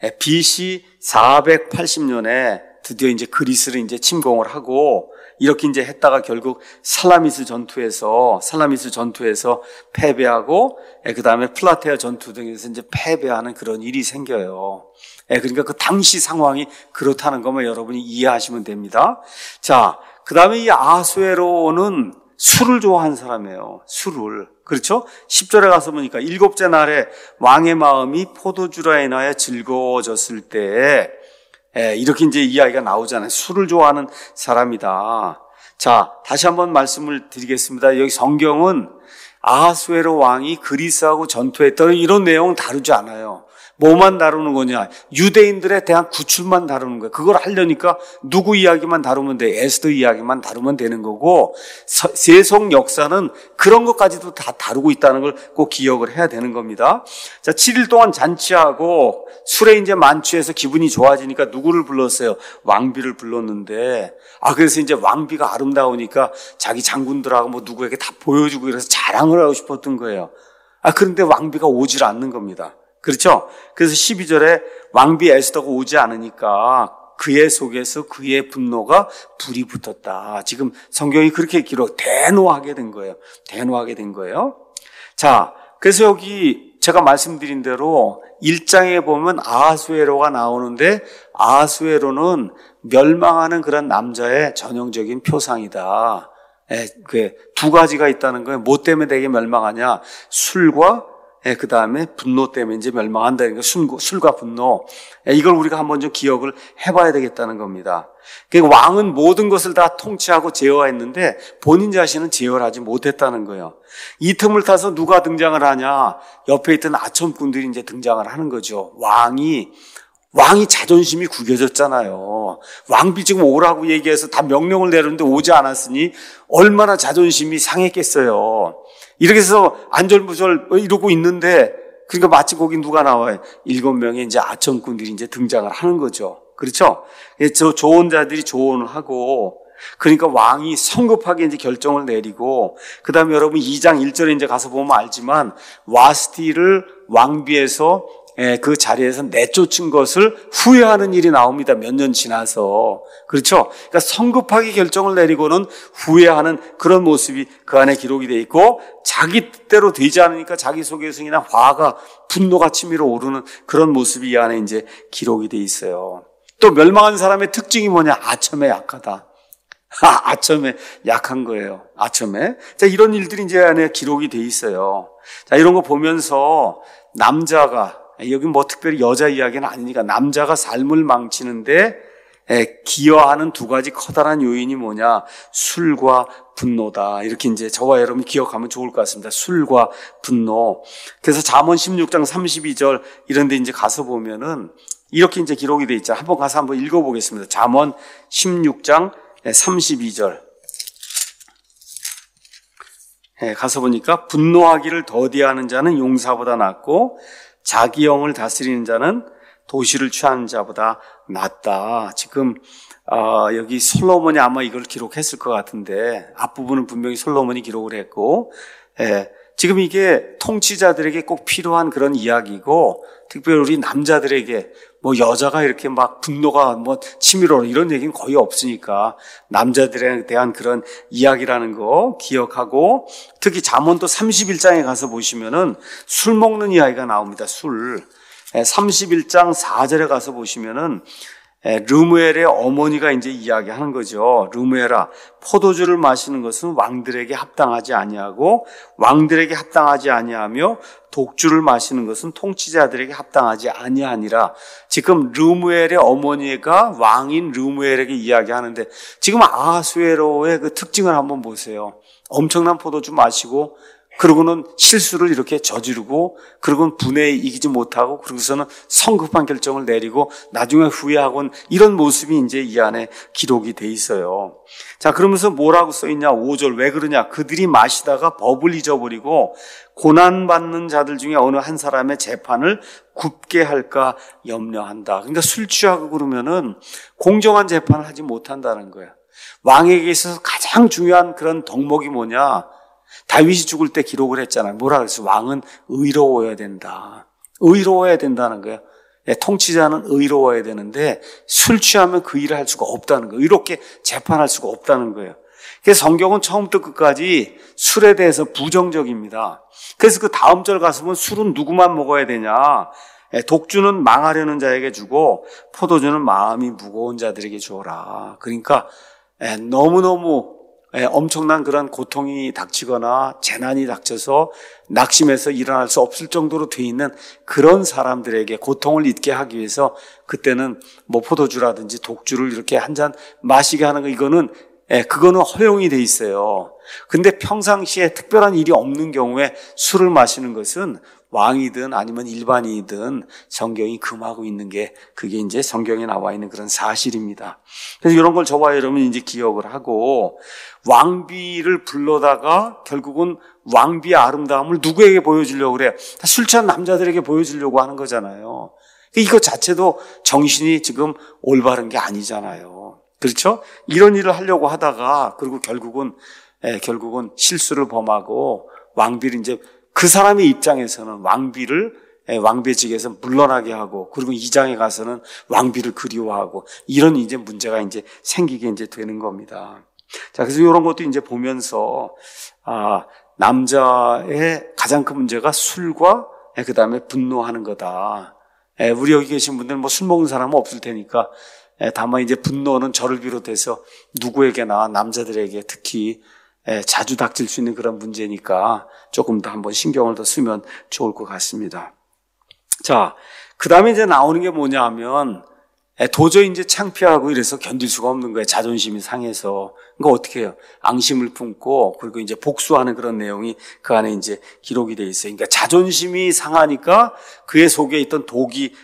Speaker 1: 비씨 사백팔십 년에 드디어 이제 그리스를 이제 침공을 하고 이렇게 이제 했다가 결국 살라미스 전투에서 살라미스 전투에서 패배하고 그 다음에 플라테아 전투 등에서 이제 패배하는 그런 일이 생겨요. 그러니까 그 당시 상황이 그렇다는 것만 여러분이 이해하시면 됩니다. 자, 그 다음에 이 아하수에로는 술을 좋아하는 사람이에요. 술을. 그렇죠? 십 절에 가서 보니까 일곱째 날에 왕의 마음이 포도주라 인하여 즐거워졌을 때에 예, 이렇게 이제 이야기가 나오잖아요. 술을 좋아하는 사람이다. 자, 다시 한번 말씀을 드리겠습니다. 여기 성경은 아하수에로 왕이 그리스하고 전투했던 이런 내용은 다루지 않아요. 뭐만 다루는 거냐? 유대인들에 대한 구출만 다루는 거예요. 그걸 하려니까 누구 이야기만 다루면 돼. 에스더 이야기만 다루면 되는 거고 세속 역사는 그런 것까지도 다 다루고 있다는 걸 꼭 기억을 해야 되는 겁니다. 자, 칠 일 동안 잔치하고 술에 이제 만취해서 기분이 좋아지니까 누구를 불렀어요? 왕비를 불렀는데 아 그래서 이제 왕비가 아름다우니까 자기 장군들하고 뭐 누구에게 다 보여주고 그래서 자랑을 하고 싶었던 거예요. 아 그런데 왕비가 오질 않는 겁니다. 그렇죠? 그래서 십이 절에 왕비 에스더가 오지 않으니까 그의 속에서 그의 분노가 불이 붙었다. 지금 성경이 그렇게 기록, 대노하게 된 거예요. 대노하게 된 거예요. 자, 그래서 여기 제가 말씀드린 대로 일 장에 보면 아하수에로가 나오는데 아하수에로는 멸망하는 그런 남자의 전형적인 표상이다. 예, 그 두 가지가 있다는 거예요. 뭐 때문에 되게 멸망하냐? 술과 예, 그 다음에 분노 때문에 이제 멸망한다는 거, 술, 술과 분노. 예, 이걸 우리가 한번 좀 기억을 해봐야 되겠다는 겁니다. 그러니까 왕은 모든 것을 다 통치하고 제어했는데 본인 자신은 제어를 하지 못했다는 거예요. 이 틈을 타서 누가 등장을 하냐? 옆에 있던 아첨꾼들이 이제 등장을 하는 거죠. 왕이 왕이 자존심이 구겨졌잖아요. 왕비 지금 오라고 얘기해서 다 명령을 내렸는데 오지 않았으니 얼마나 자존심이 상했겠어요. 이렇게 해서 안절부절 이러고 있는데, 그러니까 마치 거기 누가 나와요? 일곱 명의 이제 아첨꾼들이 이제 등장을 하는 거죠. 그렇죠? 저 조언자들이 조언을 하고, 그러니까 왕이 성급하게 이제 결정을 내리고, 그 다음에 여러분 이 장 일 절에 이제 가서 보면 알지만, 와스티를 왕비에서 그 자리에서 내쫓은 것을 후회하는 일이 나옵니다. 몇 년 지나서. 그렇죠? 그러니까 성급하게 결정을 내리고는 후회하는 그런 모습이 그 안에 기록이 되어 있고, 자기 뜻대로 되지 않으니까 자기 속에서 그냥 화가, 분노가 치밀어 오르는 그런 모습이 이 안에 이제 기록이 되어 있어요. 또 멸망한 사람의 특징이 뭐냐? 아첨에 약하다. 아, 아첨에 약한 거예요. 아첨에. 자, 이런 일들이 이제 안에 기록이 되어 있어요. 자, 이런 거 보면서 남자가, 여기 뭐 특별히 여자 이야기는 아니니까 남자가 삶을 망치는데 기여하는 두 가지 커다란 요인이 뭐냐? 술과 분노다. 이렇게 이제 저와 여러분이 기억하면 좋을 것 같습니다. 술과 분노. 그래서 잠언 십육 장 삼십이 절 이런 데 이제 가서 보면은 이렇게 이제 기록이 돼 있죠. 한번 가서 한번 읽어보겠습니다. 잠언 십육 장 삼십이 절. 가서 보니까 분노하기를 더디하는 자는 용사보다 낫고 자기 영을 다스리는 자는 도시를 취하는 자보다 낫다. 지금 어, 여기 솔로몬이 아마 이걸 기록했을 것 같은데 앞부분은 분명히 솔로몬이 기록을 했고, 예, 지금 이게 통치자들에게 꼭 필요한 그런 이야기고, 특별히 우리 남자들에게 뭐 여자가 이렇게 막 분노가 뭐 치밀어 이런 얘기는 거의 없으니까 남자들에 대한 그런 이야기라는 거 기억하고, 특히 잠언도 삼십일 장에 가서 보시면은 술 먹는 이야기가 나옵니다. 술. 삼십일 장 사 절에 가서 보시면은 르무엘의 어머니가 이제 이야기하는 거죠. 르무엘아, 포도주를 마시는 것은 왕들에게 합당하지 아니하고 왕들에게 합당하지 아니하며 독주를 마시는 것은 통치자들에게 합당하지 아니하니라. 지금 르무엘의 어머니가 왕인 르무엘에게 이야기하는데, 지금 아하수에로의 그 특징을 한번 보세요. 엄청난 포도주 마시고, 그러고는 실수를 이렇게 저지르고, 그러고는 분해에 이기지 못하고, 그러고서는 성급한 결정을 내리고, 나중에 후회하곤, 이런 모습이 이제 이 안에 기록이 돼 있어요. 자, 그러면서 뭐라고 써있냐? 오 절. 왜 그러냐? 그들이 마시다가 법을 잊어버리고, 고난받는 자들 중에 어느 한 사람의 재판을 굽게 할까 염려한다. 그러니까 술 취하고 그러면은 공정한 재판을 하지 못한다는 거예요. 왕에게 있어서 가장 중요한 그런 덕목이 뭐냐? 다윗이 죽을 때 기록을 했잖아요. 뭐라 그랬어요? 왕은 의로워야 된다. 의로워야 된다는 거예요. 예, 통치자는 의로워야 되는데 술 취하면 그 일을 할 수가 없다는 거예요. 의롭게 재판할 수가 없다는 거예요. 그래서 성경은 처음부터 끝까지 술에 대해서 부정적입니다. 그래서 그 다음 절 가서 보면 술은 누구만 먹어야 되냐? 예, 독주는 망하려는 자에게 주고 포도주는 마음이 무거운 자들에게 주어라. 그러니까 예, 너무너무 예, 엄청난 그런 고통이 닥치거나 재난이 닥쳐서 낙심해서 일어날 수 없을 정도로 돼 있는 그런 사람들에게 고통을 잊게 하기 위해서 그때는 뭐 포도주라든지 독주를 이렇게 한 잔 마시게 하는 거, 이거는 예, 그거는 허용이 돼 있어요. 근데 평상시에 특별한 일이 없는 경우에 술을 마시는 것은 왕이든 아니면 일반인이든 성경이 금하고 있는 게, 그게 이제 성경에 나와 있는 그런 사실입니다. 그래서 이런 걸 저와 여러분이 이제 기억을 하고, 왕비를 불러다가 결국은 왕비의 아름다움을 누구에게 보여주려고 그래요? 다 술 취한 남자들에게 보여주려고 하는 거잖아요. 이거 자체도 정신이 지금 올바른 게 아니잖아요. 그렇죠? 이런 일을 하려고 하다가, 그리고 결국은, 예, 결국은 실수를 범하고 왕비를 이제, 그 사람의 입장에서는 왕비를 왕비직에서 물러나게 하고, 그리고 이장에 가서는 왕비를 그리워하고, 이런 이제 문제가 이제 생기게 이제 되는 겁니다. 자, 그래서 이런 것도 이제 보면서, 아, 남자의 가장 큰 문제가 술과 그 다음에 분노하는 거다. 우리 여기 계신 분들은 뭐 술 먹는 사람은 없을 테니까, 다만 이제 분노는 저를 비롯해서 누구에게나 남자들에게 특히 자주 닥칠 수 있는 그런 문제니까 조금 더 한번 신경을 더 쓰면 좋을 것 같습니다. 자, 그 다음에 이제 나오는 게 뭐냐 하면 도저히 이제 창피하고 이래서 견딜 수가 없는 거예요. 자존심이 상해서. 그러니까 어떻게 해요? 앙심을 품고 그리고 이제 복수하는 그런 내용이 그 안에 이제 기록이 돼 있어요. 그러니까 자존심이 상하니까 그의 속에 있던 독이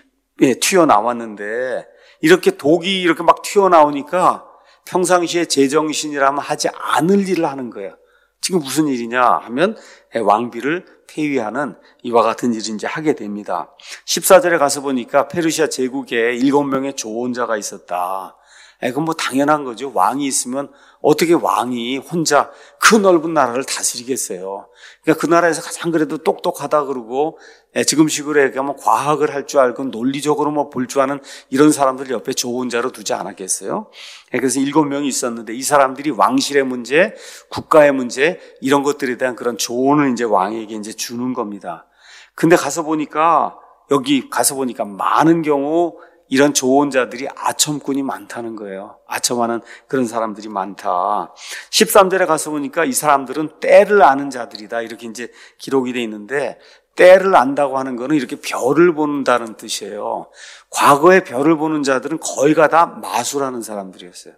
Speaker 1: 튀어나왔는데 이렇게 독이 이렇게 막 튀어나오니까 평상시에 제정신이라면 하지 않을 일을 하는 거예요. 지금 무슨 일이냐 하면 왕비를 폐위하는 이와 같은 일을 이제 하게 됩니다. 십사 절에 가서 보니까 페르시아 제국에 일곱 명의 조언자가 있었다. 그건 뭐 당연한 거죠. 왕이 있으면 어떻게 왕이 혼자 그 넓은 나라를 다스리겠어요. 그러니까 그 나라에서 가장 그래도 똑똑하다 그러고 지금식으로 얘기하면 과학을 할 줄 알고 논리적으로 뭐 볼 줄 아는 이런 사람들 옆에 조언자로 두지 않았겠어요? 그래서 일곱 명이 있었는데 이 사람들이 왕실의 문제, 국가의 문제 이런 것들에 대한 그런 조언을 이제 왕에게 이제 주는 겁니다. 근데 가서 보니까 여기 가서 보니까 많은 경우 이런 조언자들이 아첨꾼이 많다는 거예요. 아첨하는 그런 사람들이 많다. 십삼 절에 가서 보니까 이 사람들은 때를 아는 자들이다. 이렇게 이제 기록이 돼 있는데 때를 안다고 하는 거는 이렇게 별을 본다는 뜻이에요. 과거에 별을 보는 자들은 거의가 다 마술하는 사람들이었어요.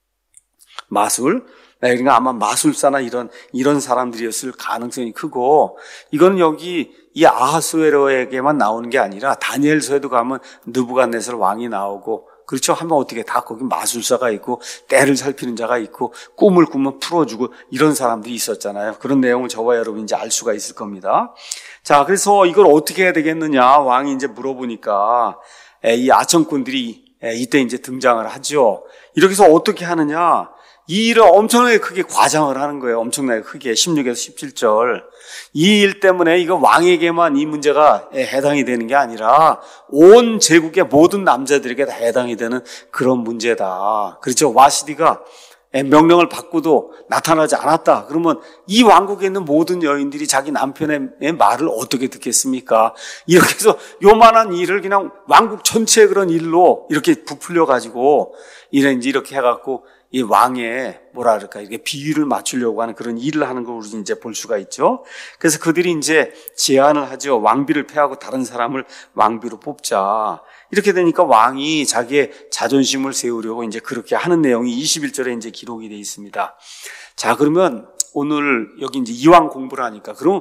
Speaker 1: 마술? 그러니까 아마 마술사나 이런, 이런 사람들이었을 가능성이 크고, 이거는 여기 이 아하수에로에게만 나오는 게 아니라 다니엘서에도 가면 느부갓네살 왕이 나오고, 그렇죠? 하면 어떻게 다 거기 마술사가 있고, 때를 살피는 자가 있고, 꿈을 꾸면 풀어주고, 이런 사람들이 있었잖아요. 그런 내용을 저와 여러분이 이제 알 수가 있을 겁니다. 자, 그래서 이걸 어떻게 해야 되겠느냐, 왕이 이제 물어보니까, 이 아첨꾼들이 이때 이제 등장을 하죠. 이렇게 해서 어떻게 하느냐, 이 일을 엄청나게 크게 과장을 하는 거예요. 엄청나게 크게. 십육에서 십칠 절. 이 일 때문에 이거 왕에게만 이 문제가 해당이 되는 게 아니라 온 제국의 모든 남자들에게 다 해당이 되는 그런 문제다. 그렇죠. 와시디가 명령을 받고도 나타나지 않았다. 그러면 이 왕국에 있는 모든 여인들이 자기 남편의 말을 어떻게 듣겠습니까? 이렇게 해서 요만한 일을 그냥 왕국 전체의 그런 일로 이렇게 부풀려 가지고 이런지 이렇게 해갖고 이 왕의 뭐라 그럴까 이게 비율을 맞추려고 하는 그런 일을 하는 걸 우리 이제 볼 수가 있죠. 그래서 그들이 이제 제안을 하죠. 왕비를 폐하고 다른 사람을 왕비로 뽑자. 이렇게 되니까 왕이 자기의 자존심을 세우려고 이제 그렇게 하는 내용이 이십일 절에 이제 기록이 되어 있습니다. 자, 그러면 오늘 여기 이제 이왕 공부를 하니까 그럼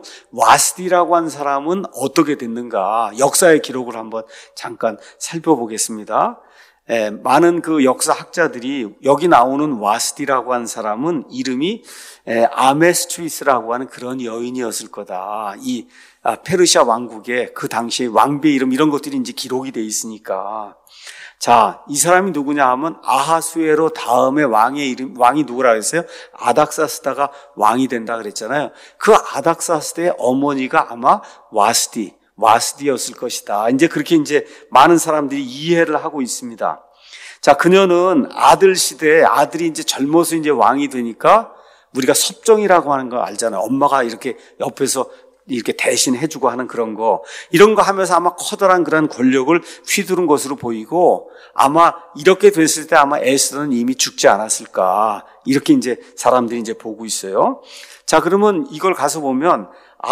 Speaker 1: 와스디라고 한 사람은 어떻게 됐는가? 역사의 기록을 한번 잠깐 살펴보겠습니다. 예, 많은 그 역사학자들이 여기 나오는 와스디라고 한 사람은 이름이 예, 아메스트리스라고 하는 그런 여인이었을 거다. 이 아, 페르시아 왕국의 그 당시의 왕비의 이름 이런 것들이 이제 기록이 돼 있으니까. 자, 이 사람이 누구냐 하면 아하수에로 다음에 왕의 이름, 왕이 누구라 그랬어요? 아닥사스다가 왕이 된다 그랬잖아요. 그 아닥사스다의 어머니가 아마 와스디, 와스디였을 것이다. 이제 그렇게 이제 많은 사람들이 이해를 하고 있습니다. 자, 그녀는 아들 시대에 아들이 이제 젊어서 이제 왕이 되니까 우리가 섭정이라고 하는 거 알잖아요. 엄마가 이렇게 옆에서 이렇게 대신 해주고 하는 그런 거. 이런 거 하면서 아마 커다란 그런 권력을 휘두른 것으로 보이고 아마 이렇게 됐을 때 아마 에스더는 이미 죽지 않았을까. 이렇게 이제 사람들이 이제 보고 있어요. 자, 그러면 이걸 가서 보면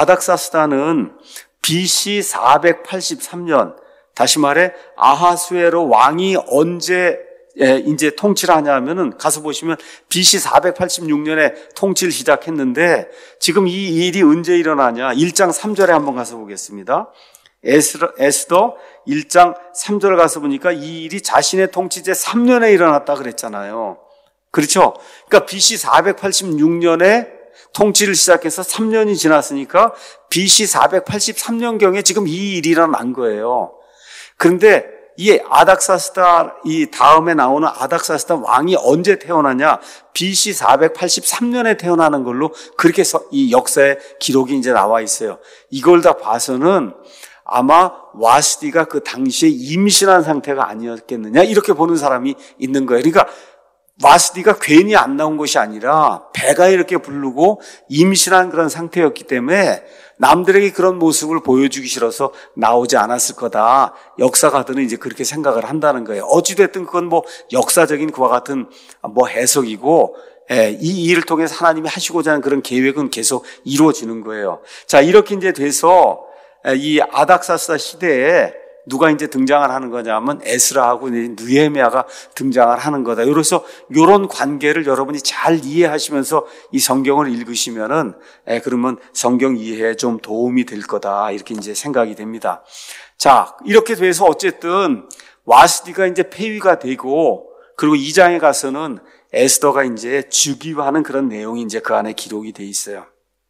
Speaker 1: 아닥사스다는 비씨 사백팔십삼 년, 다시 말해 아하수에로 왕이 언제 이제 통치를 하냐 하면은 가서 보시면 비씨 사백팔십육 년에 통치를 시작했는데 지금 이 일이 언제 일어나냐? 일 장 삼 절에 한번 가서 보겠습니다. 에스더, 에스더 일 장 삼 절 가서 보니까 이 일이 자신의 통치 제 삼 년에 일어났다 그랬잖아요. 그렇죠? 그러니까 비씨 사백팔십육 년에 통치를 시작해서 삼 년이 지났으니까 비씨 사백팔십삼 년경에 지금 이 일이 일어난 거예요. 그런데 이 아닥사스다, 이 다음에 나오는 아닥사스다 왕이 언제 태어나냐? 비씨 사백팔십삼 년에 태어나는 걸로 그렇게 이 역사의 기록이 이제 나와 있어요. 이걸 다 봐서는 아마 와스디가 그 당시에 임신한 상태가 아니었겠느냐 이렇게 보는 사람이 있는 거예요. 그러니까 와스디가 괜히 안 나온 것이 아니라 배가 이렇게 부르고 임신한 그런 상태였기 때문에 남들에게 그런 모습을 보여주기 싫어서 나오지 않았을 거다. 역사가들은 이제 그렇게 생각을 한다는 거예요. 어찌됐든 그건 뭐 역사적인 그와 같은 뭐 해석이고, 예, 이 일을 통해서 하나님이 하시고자 하는 그런 계획은 계속 이루어지는 거예요. 자, 이렇게 이제 돼서 이 아닥사스다 시대에 누가 이제 등장을 하는 거냐면 에스라하고 느헤미야가 등장을 하는 거다. 그래서 이런 관계를 여러분이 잘 이해하시면서 이 성경을 읽으시면은 에, 그러면 성경 이해에 좀 도움이 될 거다. 이렇게 이제 생각이 됩니다. 자, 이렇게 돼서 어쨌든 와스디가 이제 폐위가 되고 그리고 이 장에 가서는 에스더가 이제 즉위하는 그런 내용이 이제 그 안에 기록이 돼 있어요.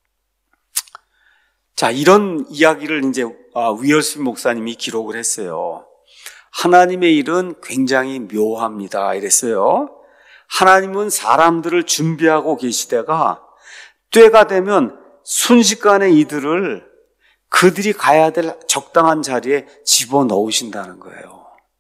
Speaker 1: 자, 이런 이야기를 이제 위얼스 목사님이 기록을 했어요. 하나님의 일은 굉장히 묘합니다. 이랬어요. 하나님은 사람들을 준비하고 계시다가 때가 되면 순식간에 이들을 그들이 가야 될 적당한 자리에 집어넣으신다는 거예요.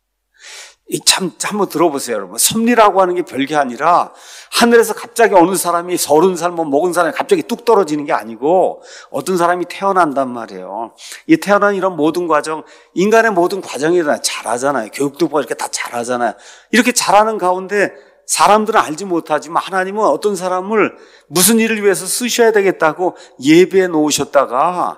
Speaker 1: 참, 한번 들어보세요, 여러분. 섭리라고 하는 게 별게 아니라 하늘에서 갑자기 어느 사람이 서른 살 뭐 먹은 사람이 갑자기 뚝 떨어지는 게 아니고 어떤 사람이 태어난단 말이에요. 이 태어난 이런 모든 과정, 인간의 모든 과정이 다 잘하잖아요. 교육도 보고 이렇게 다 잘하잖아요. 이렇게 잘하는 가운데 사람들은 알지 못하지만 하나님은 어떤 사람을 무슨 일을 위해서 쓰셔야 되겠다고 예비해 놓으셨다가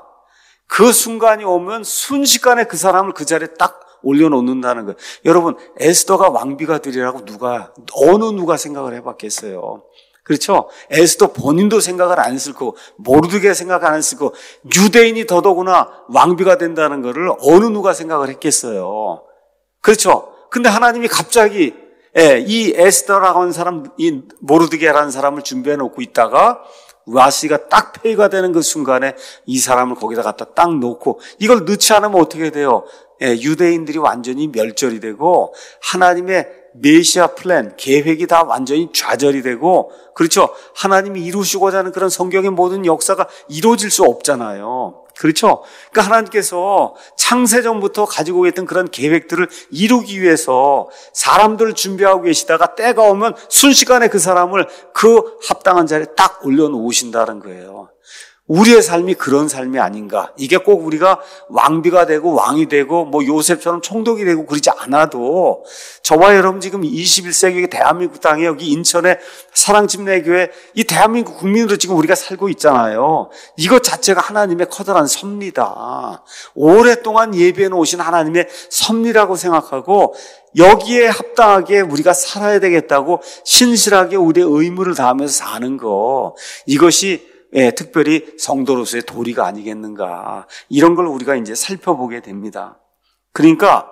Speaker 1: 그 순간이 오면 순식간에 그 사람을 그 자리에 딱 올려놓는다는 거예요. 여러분, 에스더가 왕비가 되리라고 누가, 어느 누가 생각을 해봤겠어요. 그렇죠? 에스더 본인도 생각을 안 했을 거고, 모르드게 생각 안 했을 거고, 유대인이 더더구나 왕비가 된다는 거를 어느 누가 생각을 했겠어요. 그렇죠? 근데 하나님이 갑자기, 예, 이 에스더라고 하는 사람, 이 모르드게라는 사람을 준비해 놓고 있다가, 와스디가 딱 폐위가 되는 그 순간에 이 사람을 거기다 갖다 딱 놓고, 이걸 넣지 않으면 어떻게 돼요? 예, 유대인들이 완전히 멸절이 되고 하나님의 메시아 플랜, 계획이 다 완전히 좌절이 되고, 그렇죠? 하나님이 이루시고자 하는 그런 성경의 모든 역사가 이루어질 수 없잖아요. 그렇죠? 그러니까 하나님께서 창세전부터 가지고 계셨던 그런 계획들을 이루기 위해서 사람들을 준비하고 계시다가 때가 오면 순식간에 그 사람을 그 합당한 자리에 딱 올려놓으신다는 거예요. 우리의 삶이 그런 삶이 아닌가. 이게 꼭 우리가 왕비가 되고 왕이 되고 뭐 요셉처럼 총독이 되고 그러지 않아도 저와 여러분 지금 이십일 세기 대한민국 땅에 여기 인천의 사랑집례교회 이 대한민국 국민으로 지금 우리가 살고 있잖아요. 이것 자체가 하나님의 커다란 섭리다. 오랫동안 예비해 놓으신 하나님의 섭리라고 생각하고 여기에 합당하게 우리가 살아야 되겠다고 신실하게 우리의 의무를 다하면서 사는 거, 이것이 예, 특별히 성도로서의 도리가 아니겠는가. 이런 걸 우리가 이제 살펴보게 됩니다. 그러니까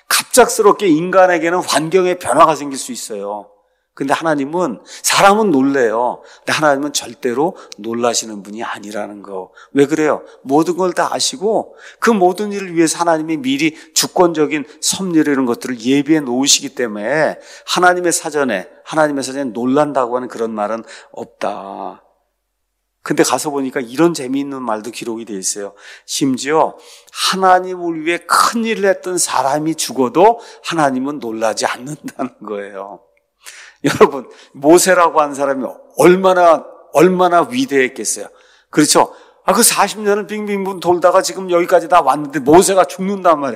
Speaker 1: 갑작스럽게 인간에게는 환경의 변화가 생길 수 있어요. 근데 하나님은, 사람은 놀래요. 근데 하나님은 절대로 놀라시는 분이 아니라는 거. 왜 그래요? 모든 걸 다 아시고 그 모든 일을 위해서 하나님이 미리 주권적인 섭리를 이런 것들을 예비해 놓으시기 때문에 하나님의 사전에, 하나님의 사전에 놀란다고 하는 그런 말은 없다. 근데 가서 보니까 이런 재미있는 말도 기록이 되어 있어요. 심지어 하나님을 위해 큰 일을 했던 사람이 죽어도 하나님은 놀라지 않는다는 거예요. 여러분, 모세라고 하는 사람이 얼마나 얼마나 위대했겠어요. 그렇죠? 아, 그 사십 년을 빙빙 돌다가 지금 여기까지 다 왔는데 모세가 죽는단 말이에요.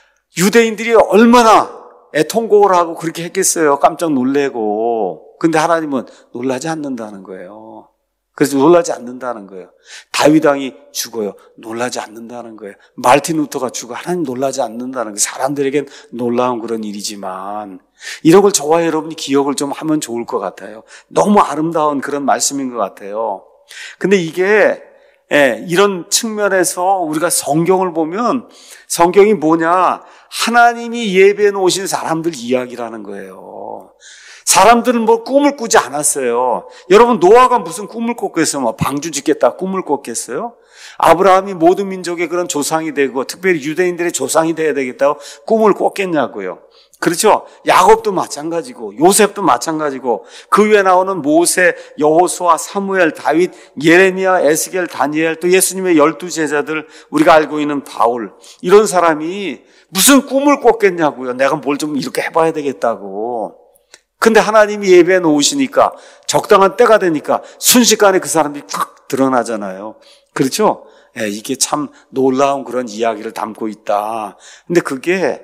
Speaker 1: 유대인들이 얼마나 애통곡을 하고 그렇게 했겠어요. 깜짝 놀래고. 근데 하나님은 놀라지 않는다는 거예요. 그래서 놀라지 않는다는 거예요. 다윗 왕이 죽어요. 놀라지 않는다는 거예요. 마르틴 루터가 죽어. 하나님 놀라지 않는다는 거예요. 사람들에겐 놀라운 그런 일이지만 이런 걸 저와 여러분이 기억을 좀 하면 좋을 것 같아요. 너무 아름다운 그런 말씀인 것 같아요. 근데 이게 예, 이런 측면에서 우리가 성경을 보면 성경이 뭐냐? 하나님이 예배해 놓으신 사람들 이야기라는 거예요. 사람들은 뭐 꿈을 꾸지 않았어요. 여러분, 노아가 무슨 꿈을 꿨겠어요? 뭐 방주 짓겠다 꿈을 꿨겠어요? 아브라함이 모든 민족의 그런 조상이 되고 특별히 유대인들의 조상이 되어야 되겠다고 꿈을 꿨겠냐고요. 그렇죠? 야곱도 마찬가지고 요셉도 마찬가지고 그 위에 나오는 모세, 여호수아, 사무엘, 다윗, 예레미야, 에스겔, 다니엘, 또 예수님의 열두 제자들, 우리가 알고 있는 바울, 이런 사람이 무슨 꿈을 꿨겠냐고요. 내가 뭘 좀 이렇게 해봐야 되겠다고. 근데 하나님이 예배해 놓으시니까 적당한 때가 되니까 순식간에 그 사람들이 확 드러나잖아요. 그렇죠? 예, 이게 참 놀라운 그런 이야기를 담고 있다. 근데 그게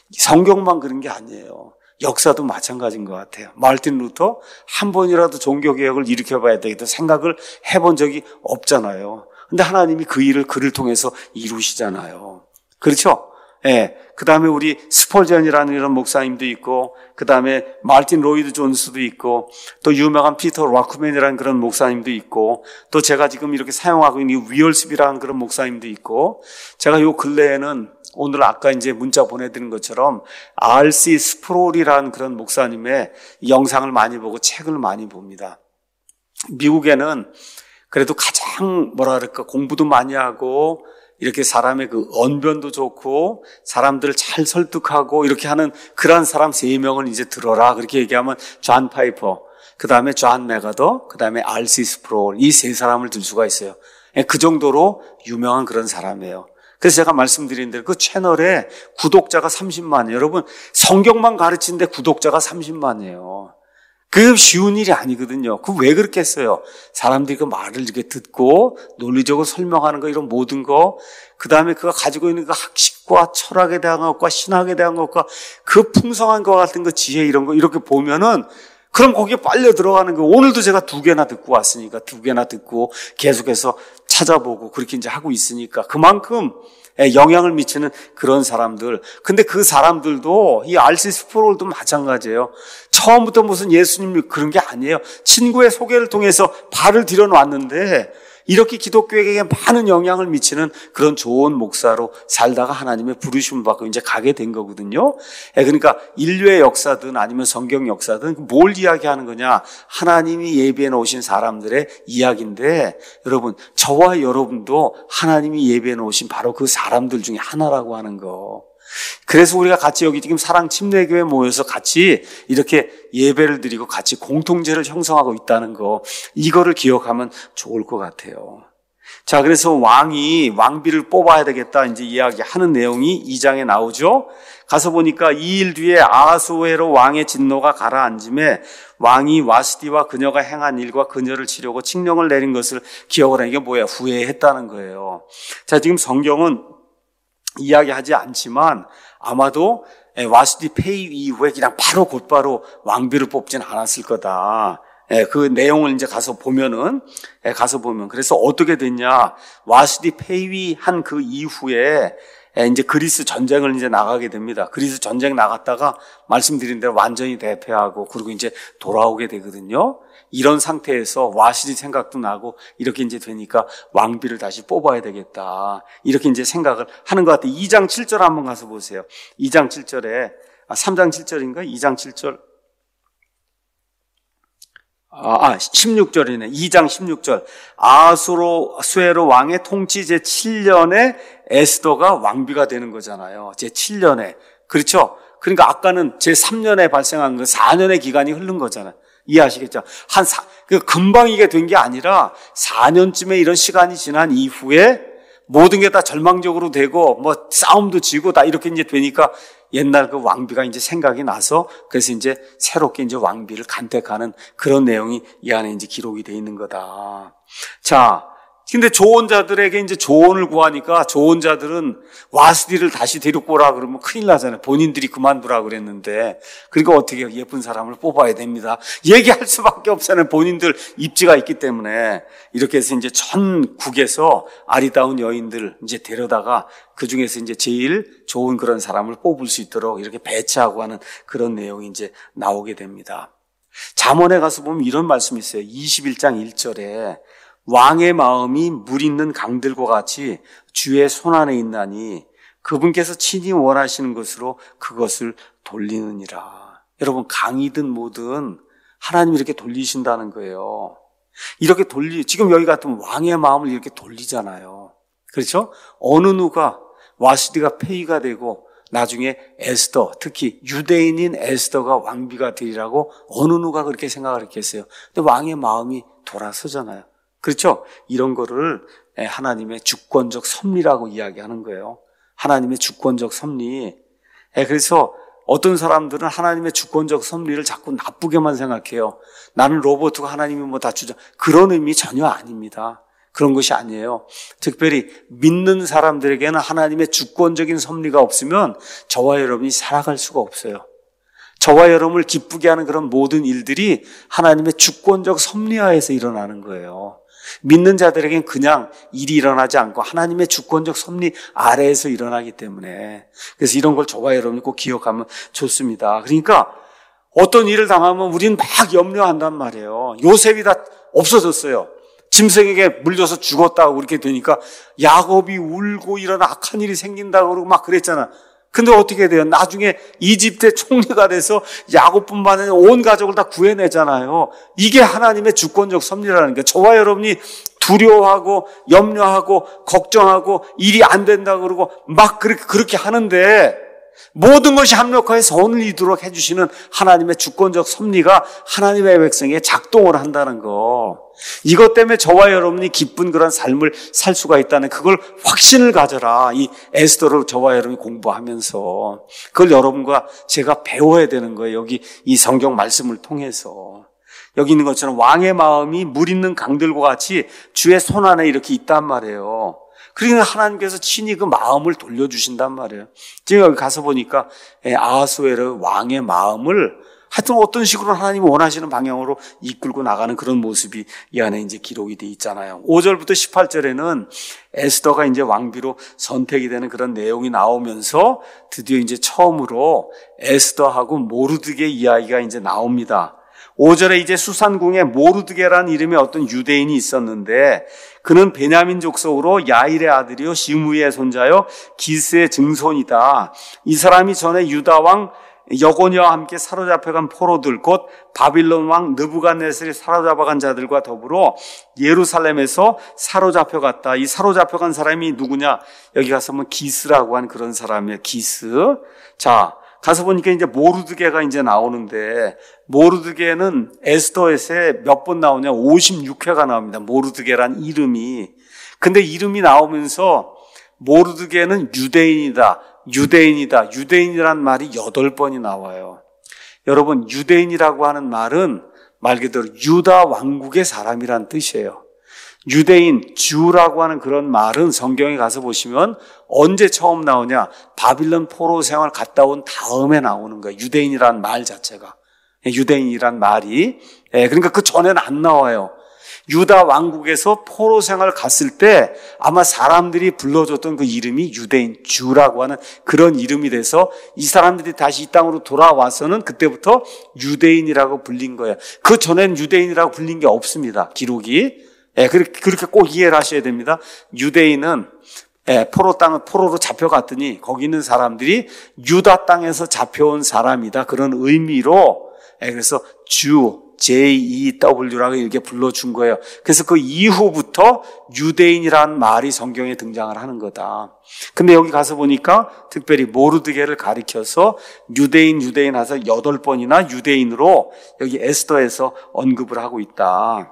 Speaker 1: 성경만 그런 게 아니에요. 역사도 마찬가지인 것 같아요. 마르틴 루터 한 번이라도 종교개혁을 일으켜봐야 되겠다 생각을 해본 적이 없잖아요. 근데 하나님이 그 일을 그를 통해서 이루시잖아요. 그렇죠? 예. 그 다음에 우리 스펄전이라는 이런 목사님도 있고, 그 다음에 마르틴 로이드 존스도 있고, 또 유명한 피터 락크맨이라는 그런 목사님도 있고, 또 제가 지금 이렇게 사용하고 있는 위얼스비라는 그런 목사님도 있고, 제가 요 근래에는 오늘 아까 이제 문자 보내드린 것처럼 알씨 스프롤이라는 그런 목사님의 영상을 많이 보고 책을 많이 봅니다. 미국에는 그래도 가장 뭐라 그럴까 공부도 많이 하고 이렇게 사람의 그 언변도 좋고 사람들을 잘 설득하고 이렇게 하는 그런 사람 세 명을 이제 들어라 그렇게 얘기하면 존 파이퍼, 그 다음에 존 메가더, 그 다음에 알씨 스프롤, 이 세 사람을 들 수가 있어요. 그 정도로 유명한 그런 사람이에요. 그래서 제가 말씀드린 대로 그 채널에 구독자가 삼십만이에요. 여러분 성경만 가르치는데 구독자가 삼십만이에요. 그 쉬운 일이 아니거든요. 그 왜 그렇게 했어요? 사람들이 그 말을 이렇게 듣고 논리적으로 설명하는 거 이런 모든 거, 그 다음에 그가 가지고 있는 그 학식과 철학에 대한 것과 신학에 대한 것과 그 풍성한 것 같은 그 지혜 이런 거 이렇게 보면은 그럼 거기에 빨려 들어가는 거. 오늘도 제가 두 개나 듣고 왔으니까 두 개나 듣고 계속해서 찾아보고 그렇게 이제 하고 있으니까 그만큼 영향을 미치는 그런 사람들. 근데 그 사람들도 이 알씨 스프롤도 마찬가지예요. 처음부터 무슨 예수님 그런 게 아니에요. 친구의 소개를 통해서 발을 들여놨는데 이렇게 기독교에게 많은 영향을 미치는 그런 좋은 목사로 살다가 하나님의 부르심을 받고 이제 가게 된 거거든요. 그러니까 인류의 역사든 아니면 성경 역사든 뭘 이야기하는 거냐? 하나님이 예비해 놓으신 사람들의 이야기인데 여러분 저와 여러분도 하나님이 예비해 놓으신 바로 그 사람들 중에 하나라고 하는 거. 그래서 우리가 같이 여기 지금 사랑 침례교회 모여서 같이 이렇게 예배를 드리고 같이 공통체를 형성하고 있다는 거, 이거를 기억하면 좋을 것 같아요. 자, 그래서 왕이 왕비를 뽑아야 되겠다 이제 이야기하는 내용이 이 장에 나오죠. 가서 보니까 이 일 뒤에 아하수에로 왕의 진노가 가라앉음에 왕이 와스디와 그녀가 행한 일과 그녀를 치려고 칙령을 내린 것을 기억을 하는 게 뭐야? 후회했다는 거예요. 자, 지금 성경은 이야기하지 않지만 아마도 와스디 폐위 이후에 그냥 바로 곧바로 왕비를 뽑지는 않았을 거다. 그 내용을 이제 가서 보면은, 가서 보면. 그래서 어떻게 됐냐. 와스디 폐위한 그 이후에 이제 그리스 전쟁을 이제 나가게 됩니다. 그리스 전쟁 나갔다가 말씀드린 대로 완전히 대패하고 그리고 이제 돌아오게 되거든요. 이런 상태에서 와시디 생각도 나고 이렇게 이제 되니까 왕비를 다시 뽑아야 되겠다. 이렇게 이제 생각을 하는 것 같아요. 이 장 칠 절 한번 가서 보세요. 이 장 칠 절에, 아, 삼 장 칠 절인가? 이 장 칠 절. 아, 아, 십육 절이네. 이 장 십육 절. 아하수에로 왕의 통치 제칠 년에 에스더가 왕비가 되는 거잖아요. 제칠 년에. 그렇죠? 그러니까 아까는 제삼 년에 발생한 거 사 년의 기간이 흐른 거잖아요. 이해하시겠죠? 한 사, 그 금방 이게 된 게 아니라 사 년쯤에 이런 시간이 지난 이후에 모든 게 다 절망적으로 되고 뭐 싸움도 지고 다 이렇게 이제 되니까 옛날 그 왕비가 이제 생각이 나서 그래서 이제 새롭게 이제 왕비를 간택하는 그런 내용이 이 안에 이제 기록이 돼 있는 거다. 자, 근데 조언자들에게 이제 조언을 구하니까 조언자들은 와스디를 다시 데리고 오라 그러면 큰일 나잖아요. 본인들이 그만두라 그랬는데. 그러니까 어떻게 해요? 예쁜 사람을 뽑아야 됩니다. 얘기할 수밖에 없잖아요. 본인들 입지가 있기 때문에. 이렇게 해서 이제 전국에서 아리따운 여인들 이제 데려다가 그 중에서 이제 제일 좋은 그런 사람을 뽑을 수 있도록 이렇게 배치하고 하는 그런 내용이 이제 나오게 됩니다. 잠언에 가서 보면 이런 말씀이 있어요. 이십일 장 일 절에 왕의 마음이 물 있는 강들과 같이 주의 손안에 있나니 그분께서 친히 원하시는 것으로 그것을 돌리느니라. 여러분 강이든 뭐든 하나님이 이렇게 돌리신다는 거예요. 이렇게 돌리 지금 여기 같으면 왕의 마음을 이렇게 돌리잖아요. 그렇죠? 어느 누가 와시디가 폐위가 되고 나중에 에스더, 특히 유대인인 에스더가 왕비가 되리라고 어느 누가 그렇게 생각을 했겠어요. 근데 왕의 마음이 돌아서잖아요. 그렇죠? 이런 거를 하나님의 주권적 섭리라고 이야기하는 거예요. 하나님의 주권적 섭리. 그래서 어떤 사람들은 하나님의 주권적 섭리를 자꾸 나쁘게만 생각해요. 나는 로봇이고 하나님이 뭐 다 주자. 그런 의미 전혀 아닙니다. 그런 것이 아니에요. 특별히 믿는 사람들에게는 하나님의 주권적인 섭리가 없으면 저와 여러분이 살아갈 수가 없어요. 저와 여러분을 기쁘게 하는 그런 모든 일들이 하나님의 주권적 섭리하에서 일어나는 거예요. 믿는 자들에겐 그냥 일이 일어나지 않고 하나님의 주권적 섭리 아래에서 일어나기 때문에, 그래서 이런 걸 저와 여러분이 꼭 기억하면 좋습니다. 그러니까 어떤 일을 당하면 우리는 막 염려한단 말이에요. 요셉이 다 없어졌어요. 짐승에게 물려서 죽었다고 그렇게 되니까 야곱이 울고 이런 악한 일이 생긴다고 그러고 막 그랬잖아. 근데 어떻게 돼요? 나중에 이집트의 총리가 돼서 야곱뿐만 아니라 온 가족을 다 구해내잖아요. 이게 하나님의 주권적 섭리라는 거예요. 저와 여러분이 두려워하고 염려하고 걱정하고 일이 안 된다고 그러고 막 그렇게, 그렇게 하는데 모든 것이 합력하여 선을 이루도록 해주시는 하나님의 주권적 섭리가 하나님의 백성에게 작동을 한다는 거. 이것 때문에 저와 여러분이 기쁜 그런 삶을 살 수가 있다는 그걸 확신을 가져라. 이 에스더를 저와 여러분이 공부하면서 그걸 여러분과 제가 배워야 되는 거예요. 여기 이 성경 말씀을 통해서. 여기 있는 것처럼 왕의 마음이 물 있는 강들과 같이 주의 손 안에 이렇게 있단 말이에요. 그러니까 하나님께서 친히 그 마음을 돌려주신단 말이에요. 지금 여기 가서 보니까 아하수에르 왕의 마음을 하여튼 어떤 식으로 하나님이 원하시는 방향으로 이끌고 나가는 그런 모습이 이 안에 이제 기록이 돼 있잖아요. 오 절부터 십팔 절에는 에스더가 이제 왕비로 선택이 되는 그런 내용이 나오면서 드디어 이제 처음으로 에스더하고 모르드게 이야기가 이제 나옵니다. 오 절에 이제 수산궁에 모르드게라는 이름의 어떤 유대인이 있었는데 그는 베냐민 족속으로 야일의 아들이요 시므이의 손자요 기스의 증손이다. 이 사람이 전에 유다 왕 여고니와 함께 사로잡혀간 포로들 곧 바빌론 왕 느부갓네살이 사로잡아간 자들과 더불어 예루살렘에서 사로잡혀갔다. 이 사로잡혀간 사람이 누구냐? 여기 가서 뭐 기스라고 하는 그런 사람이에요. 기스. 자, 가서 보니까 이제 모르드게가 이제 나오는데 모르드게는 에스더에서 몇 번 나오냐? 오십육 회가 나옵니다. 모르드게란 이름이. 근데 이름이 나오면서 모르드게는 유대인이다. 유대인이다. 유대인이란 말이 여덟 번이 나와요. 여러분, 유대인이라고 하는 말은 말 그대로 유다 왕국의 사람이란 뜻이에요. 유대인, 주라고 하는 그런 말은 성경에 가서 보시면 언제 처음 나오냐? 바빌론 포로 생활 갔다 온 다음에 나오는 거예요. 유대인이란 말 자체가. 유대인이란 말이. 그러니까 그 전에는 안 나와요. 유다 왕국에서 포로 생활 갔을 때 아마 사람들이 불러줬던 그 이름이 유대인, 주라고 하는 그런 이름이 돼서 이 사람들이 다시 이 땅으로 돌아와서는 그때부터 유대인이라고 불린 거예요. 그 전에는 유대인이라고 불린 게 없습니다. 기록이. 예, 그렇게 꼭 이해를 하셔야 됩니다. 유대인은 예, 포로 땅, 포로로 잡혀갔더니 거기 있는 사람들이 유다 땅에서 잡혀온 사람이다. 그런 의미로 예, 그래서 주, 제이 이 더블유라고 이렇게 불러준 거예요. 그래서 그 이후부터 유대인이라는 말이 성경에 등장을 하는 거다. 근데 여기 가서 보니까 특별히 모르드게를 가리켜서 유대인, 유대인 해서 여덟 번이나 유대인으로 여기 에스더에서 언급을 하고 있다.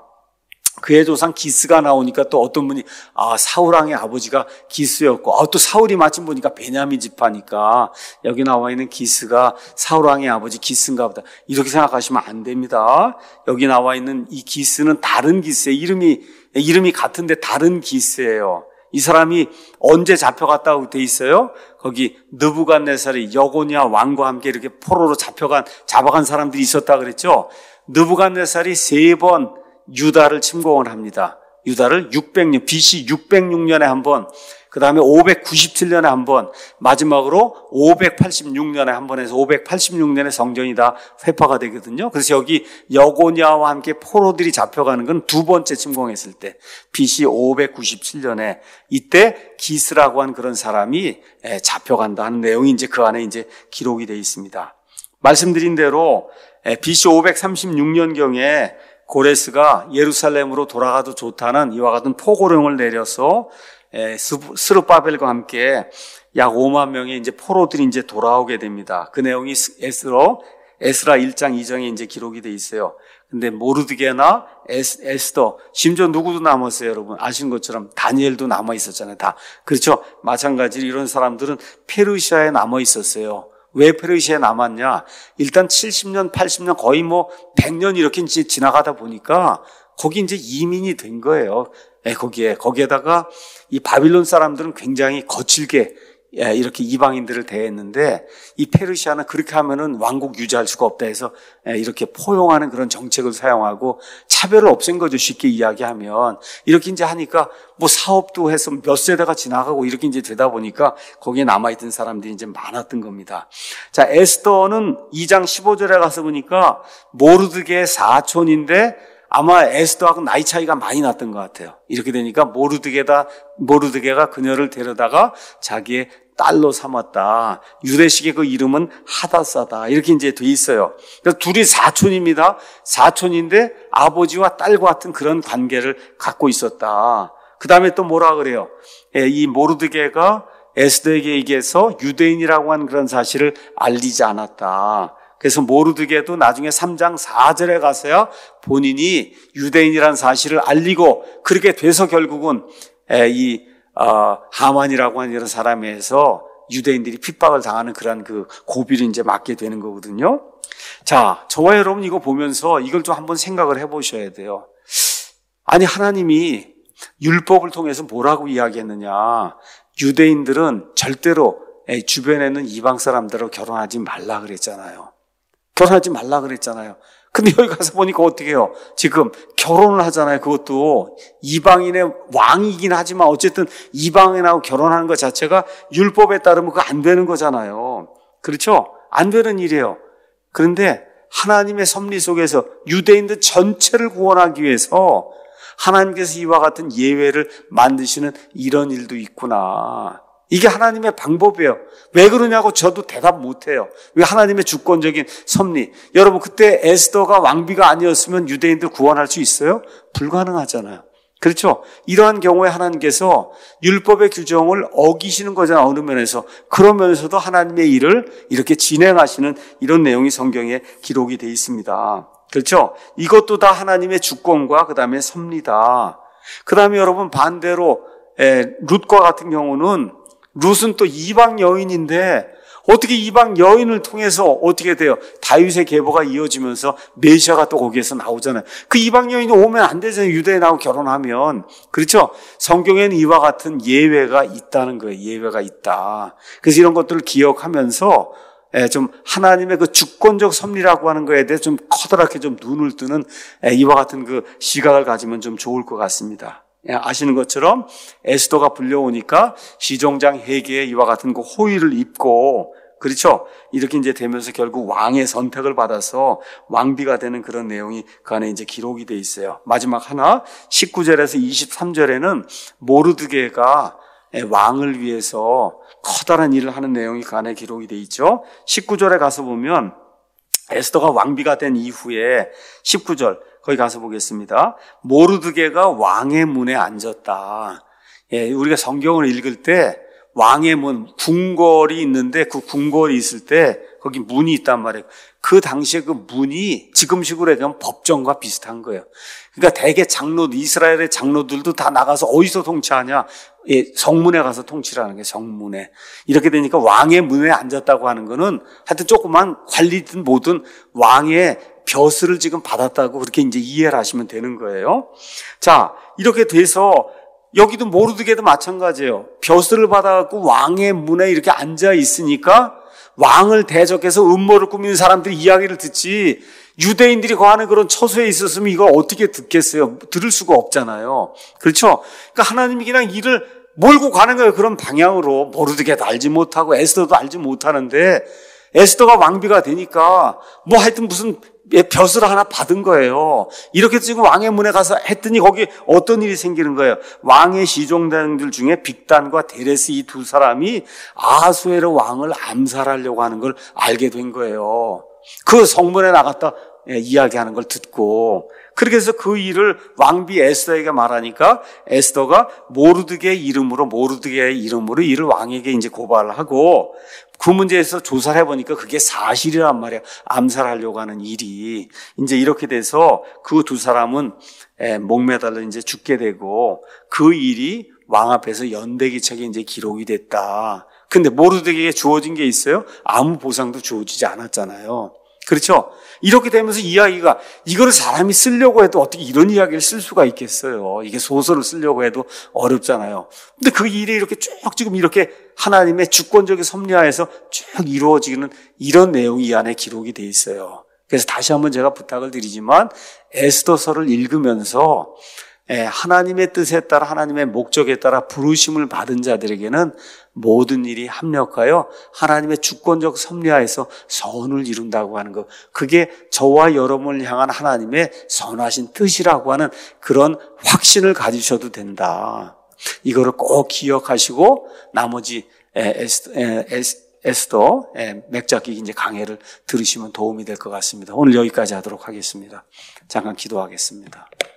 Speaker 1: 그의 조상 기스가 나오니까 또 어떤 분이 아 사울왕의 아버지가 기스였고 아, 또 사울이 마침 보니까 베냐민 지파니까 여기 나와 있는 기스가 사울왕의 아버지 기스인가 보다 이렇게 생각하시면 안 됩니다. 여기 나와 있는 이 기스는 다른 기스예요. 이름이 이름이 같은데 다른 기스예요. 이 사람이 언제 잡혀갔다고 돼 있어요? 거기 느부갓네살이 여고니아 왕과 함께 이렇게 포로로 잡혀간 잡아간 사람들이 있었다 그랬죠. 느부갓네살이 세 번 유다를 침공을 합니다. 유다를 육백 년, 비씨 육백육 년에 한 번, 그 다음에 오백구십칠 년에 한 번, 마지막으로 오백팔십육 년에 한 번 해서 오백팔십육 년에 성전이 다 회파가 되거든요. 그래서 여기 여고니아와 함께 포로들이 잡혀가는 건 두 번째 침공했을 때, 비씨 오백구십칠 년에 이때 기스라고 하는 그런 사람이 잡혀간다 하는 내용이 이제 그 안에 이제 기록이 되어 있습니다. 말씀드린 대로 비씨 오백삼십육 년경에 고레스가 예루살렘으로 돌아가도 좋다는 이와 같은 포고령을 내려서 스룹바벨과 함께 약 오만 명의 이제 포로들이 이제 돌아오게 됩니다. 그 내용이 에스라, 에스라 일 장 이 장에 이제 기록이 돼 있어요. 근데 모르드게나 에스, 에스더, 심지어 누구도 남았어요, 여러분. 아시는 것처럼 다니엘도 남아 있었잖아요, 다. 그렇죠? 마찬가지로 이런 사람들은 페르시아에 남아 있었어요. 왜 페르시아에 남았냐? 일단 칠십 년, 팔십 년, 거의 뭐 백 년 이렇게 이제 지나가다 보니까 거기 이제 이민이 된 거예요. 예, 거기에. 거기에다가 이 바빌론 사람들은 굉장히 거칠게 예, 이렇게 이방인들을 대했는데 이 페르시아는 그렇게 하면은 왕국 유지할 수가 없다 해서 예, 이렇게 포용하는 그런 정책을 사용하고 차별을 없앤 거죠. 쉽게 이야기하면. 이렇게 이제 하니까 뭐 사업도 해서 몇 세대가 지나가고 이렇게 이제 되다 보니까 거기에 남아있던 사람들이 이제 많았던 겁니다. 자, 에스더는 이 장 십오 절에 가서 보니까 모르드게의 사촌인데 아마 에스더하고 나이 차이가 많이 났던 것 같아요. 이렇게 되니까 모르드게다, 모르드게가 그녀를 데려다가 자기의 딸로 삼았다. 유대식의 그 이름은 하다사다. 이렇게 이제 돼 있어요. 그래서 둘이 사촌입니다. 사촌인데 아버지와 딸과 같은 그런 관계를 갖고 있었다. 그 다음에 또 뭐라 그래요? 이 모르드게가 에스더에게 얘기해서 유대인이라고 한 그런 사실을 알리지 않았다. 그래서 모르드게도 나중에 삼 장 사 절에 가서야 본인이 유대인이라는 사실을 알리고 그렇게 돼서 결국은 이 하만이라고 하는 이런 사람에서 유대인들이 핍박을 당하는 그런 그 고비를 이제 맞게 되는 거거든요. 자, 저와 여러분 이거 보면서 이걸 좀 한번 생각을 해보셔야 돼요. 아니, 하나님이 율법을 통해서 뭐라고 이야기했느냐? 유대인들은 절대로 주변에 있는 이방 사람들하고 결혼하지 말라 그랬잖아요. 결혼하지 말라 그랬잖아요. 근데 여기 가서 보니까 어떻게 해요? 지금 결혼을 하잖아요. 그것도 이방인의 왕이긴 하지만 어쨌든 이방인하고 결혼하는 것 자체가 율법에 따르면 그거 안 되는 거잖아요. 그렇죠? 안 되는 일이에요. 그런데 하나님의 섭리 속에서 유대인들 전체를 구원하기 위해서 하나님께서 이와 같은 예외를 만드시는 이런 일도 있구나. 이게 하나님의 방법이에요. 왜 그러냐고 저도 대답 못해요. 왜 하나님의 주권적인 섭리. 여러분, 그때 에스더가 왕비가 아니었으면 유대인들 구원할 수 있어요? 불가능하잖아요. 그렇죠? 이러한 경우에 하나님께서 율법의 규정을 어기시는 거잖아요. 어느 면에서. 그러면서도 하나님의 일을 이렇게 진행하시는 이런 내용이 성경에 기록이 되어 있습니다. 그렇죠? 이것도 다 하나님의 주권과 그 다음에 섭리다. 그 다음에 여러분 반대로 에, 룻과 같은 경우는 룻은 또 이방 여인인데 어떻게 이방 여인을 통해서 어떻게 돼요? 다윗의 계보가 이어지면서 메시아가 또 거기에서 나오잖아요. 그 이방 여인이 오면 안 되잖아요. 유대인하고 결혼하면. 그렇죠? 성경에는 이와 같은 예외가 있다는 거예요. 예외가 있다. 그래서 이런 것들을 기억하면서 좀 하나님의 그 주권적 섭리라고 하는 거에 대해 좀 커다랗게 좀 눈을 뜨는 이와 같은 그 시각을 가지면 좀 좋을 것 같습니다. 아시는 것처럼 에스더가 불려오니까 시종장 회개에 이와 같은 그 호의를 입고, 그렇죠? 이렇게 이제 되면서 결국 왕의 선택을 받아서 왕비가 되는 그런 내용이 그 안에 이제 기록이 돼 있어요. 마지막 하나, 십구 절에서 이십삼 절에는 모르드게가 왕을 위해서 커다란 일을 하는 내용이 그 안에 기록이 돼 있죠. 십구 절에 가서 보면 에스더가 왕비가 된 이후에 십구 절 거기 가서 보겠습니다. 모르드게가 왕의 문에 앉았다. 예, 우리가 성경을 읽을 때 왕의 문, 궁궐이 있는데 그 궁궐이 있을 때 거기 문이 있단 말이에요. 그 당시에 그 문이 지금식으로 얘기하면 법정과 비슷한 거예요. 그러니까 대개 장로, 이스라엘의 장로들도 다 나가서 어디서 통치하냐? 예, 성문에 가서 통치를 하는 게 성문에. 이렇게 되니까 왕의 문에 앉았다고 하는 거는 하여튼 조그만 관리든 뭐든 왕의 벼슬을 지금 받았다고 그렇게 이제 이해를 하시면 되는 거예요. 자, 이렇게 돼서 여기도 모르드게도 마찬가지예요. 벼슬을 받아갖고 왕의 문에 이렇게 앉아 있으니까 왕을 대적해서 음모를 꾸미는 사람들이 이야기를 듣지, 유대인들이 거하는 그런 처소에 있었으면 이걸 어떻게 듣겠어요? 들을 수가 없잖아요. 그렇죠? 그러니까 하나님이 그냥 일을 몰고 가는 거예요. 그런 방향으로. 모르드게도 알지 못하고 에스더도 알지 못하는데 에스더가 왕비가 되니까 뭐 하여튼 무슨 벼슬 하나 받은 거예요. 이렇게 지금 왕의 문에 가서 했더니 거기 어떤 일이 생기는 거예요. 왕의 시종단들 중에 빅단과 데레스 이 두 사람이 아하수에로 왕을 암살하려고 하는 걸 알게 된 거예요. 그 성문에 나갔다 예, 이야기하는 걸 듣고 그렇게 해서 그 일을 왕비 에스더에게 말하니까 에스더가 모르드게의 이름으로 모르드게의 이름으로 이를 왕에게 이제 고발을 하고 그 문제에서 조사를 해보니까 그게 사실이란 말이야. 암살하려고 하는 일이. 이제 이렇게 돼서 그 두 사람은 목매달려 이제 죽게 되고 그 일이 왕 앞에서 연대기책에 이제 기록이 됐다. 근데 모르드게에게 주어진 게 있어요? 아무 보상도 주어지지 않았잖아요. 그렇죠? 이렇게 되면서 이야기가 이거를 사람이 쓰려고 해도 어떻게 이런 이야기를 쓸 수가 있겠어요? 이게 소설을 쓰려고 해도 어렵잖아요. 근데 그 일이 이렇게 쭉 지금 이렇게 하나님의 주권적인 섭리하에서 쭉 이루어지는 이런 내용이 이 안에 기록이 돼 있어요. 그래서 다시 한번 제가 부탁을 드리지만 에스더서를 읽으면서 하나님의 뜻에 따라 하나님의 목적에 따라 부르심을 받은 자들에게는 모든 일이 합력하여 하나님의 주권적 섭리하에서 선을 이룬다고 하는 것. 그게 저와 여러분을 향한 하나님의 선하신 뜻이라고 하는 그런 확신을 가지셔도 된다. 이거를 꼭 기억하시고 나머지 에스더, 에스더 맥잡기 이제 강해를 들으시면 도움이 될 것 같습니다. 오늘 여기까지 하도록 하겠습니다. 잠깐 기도하겠습니다.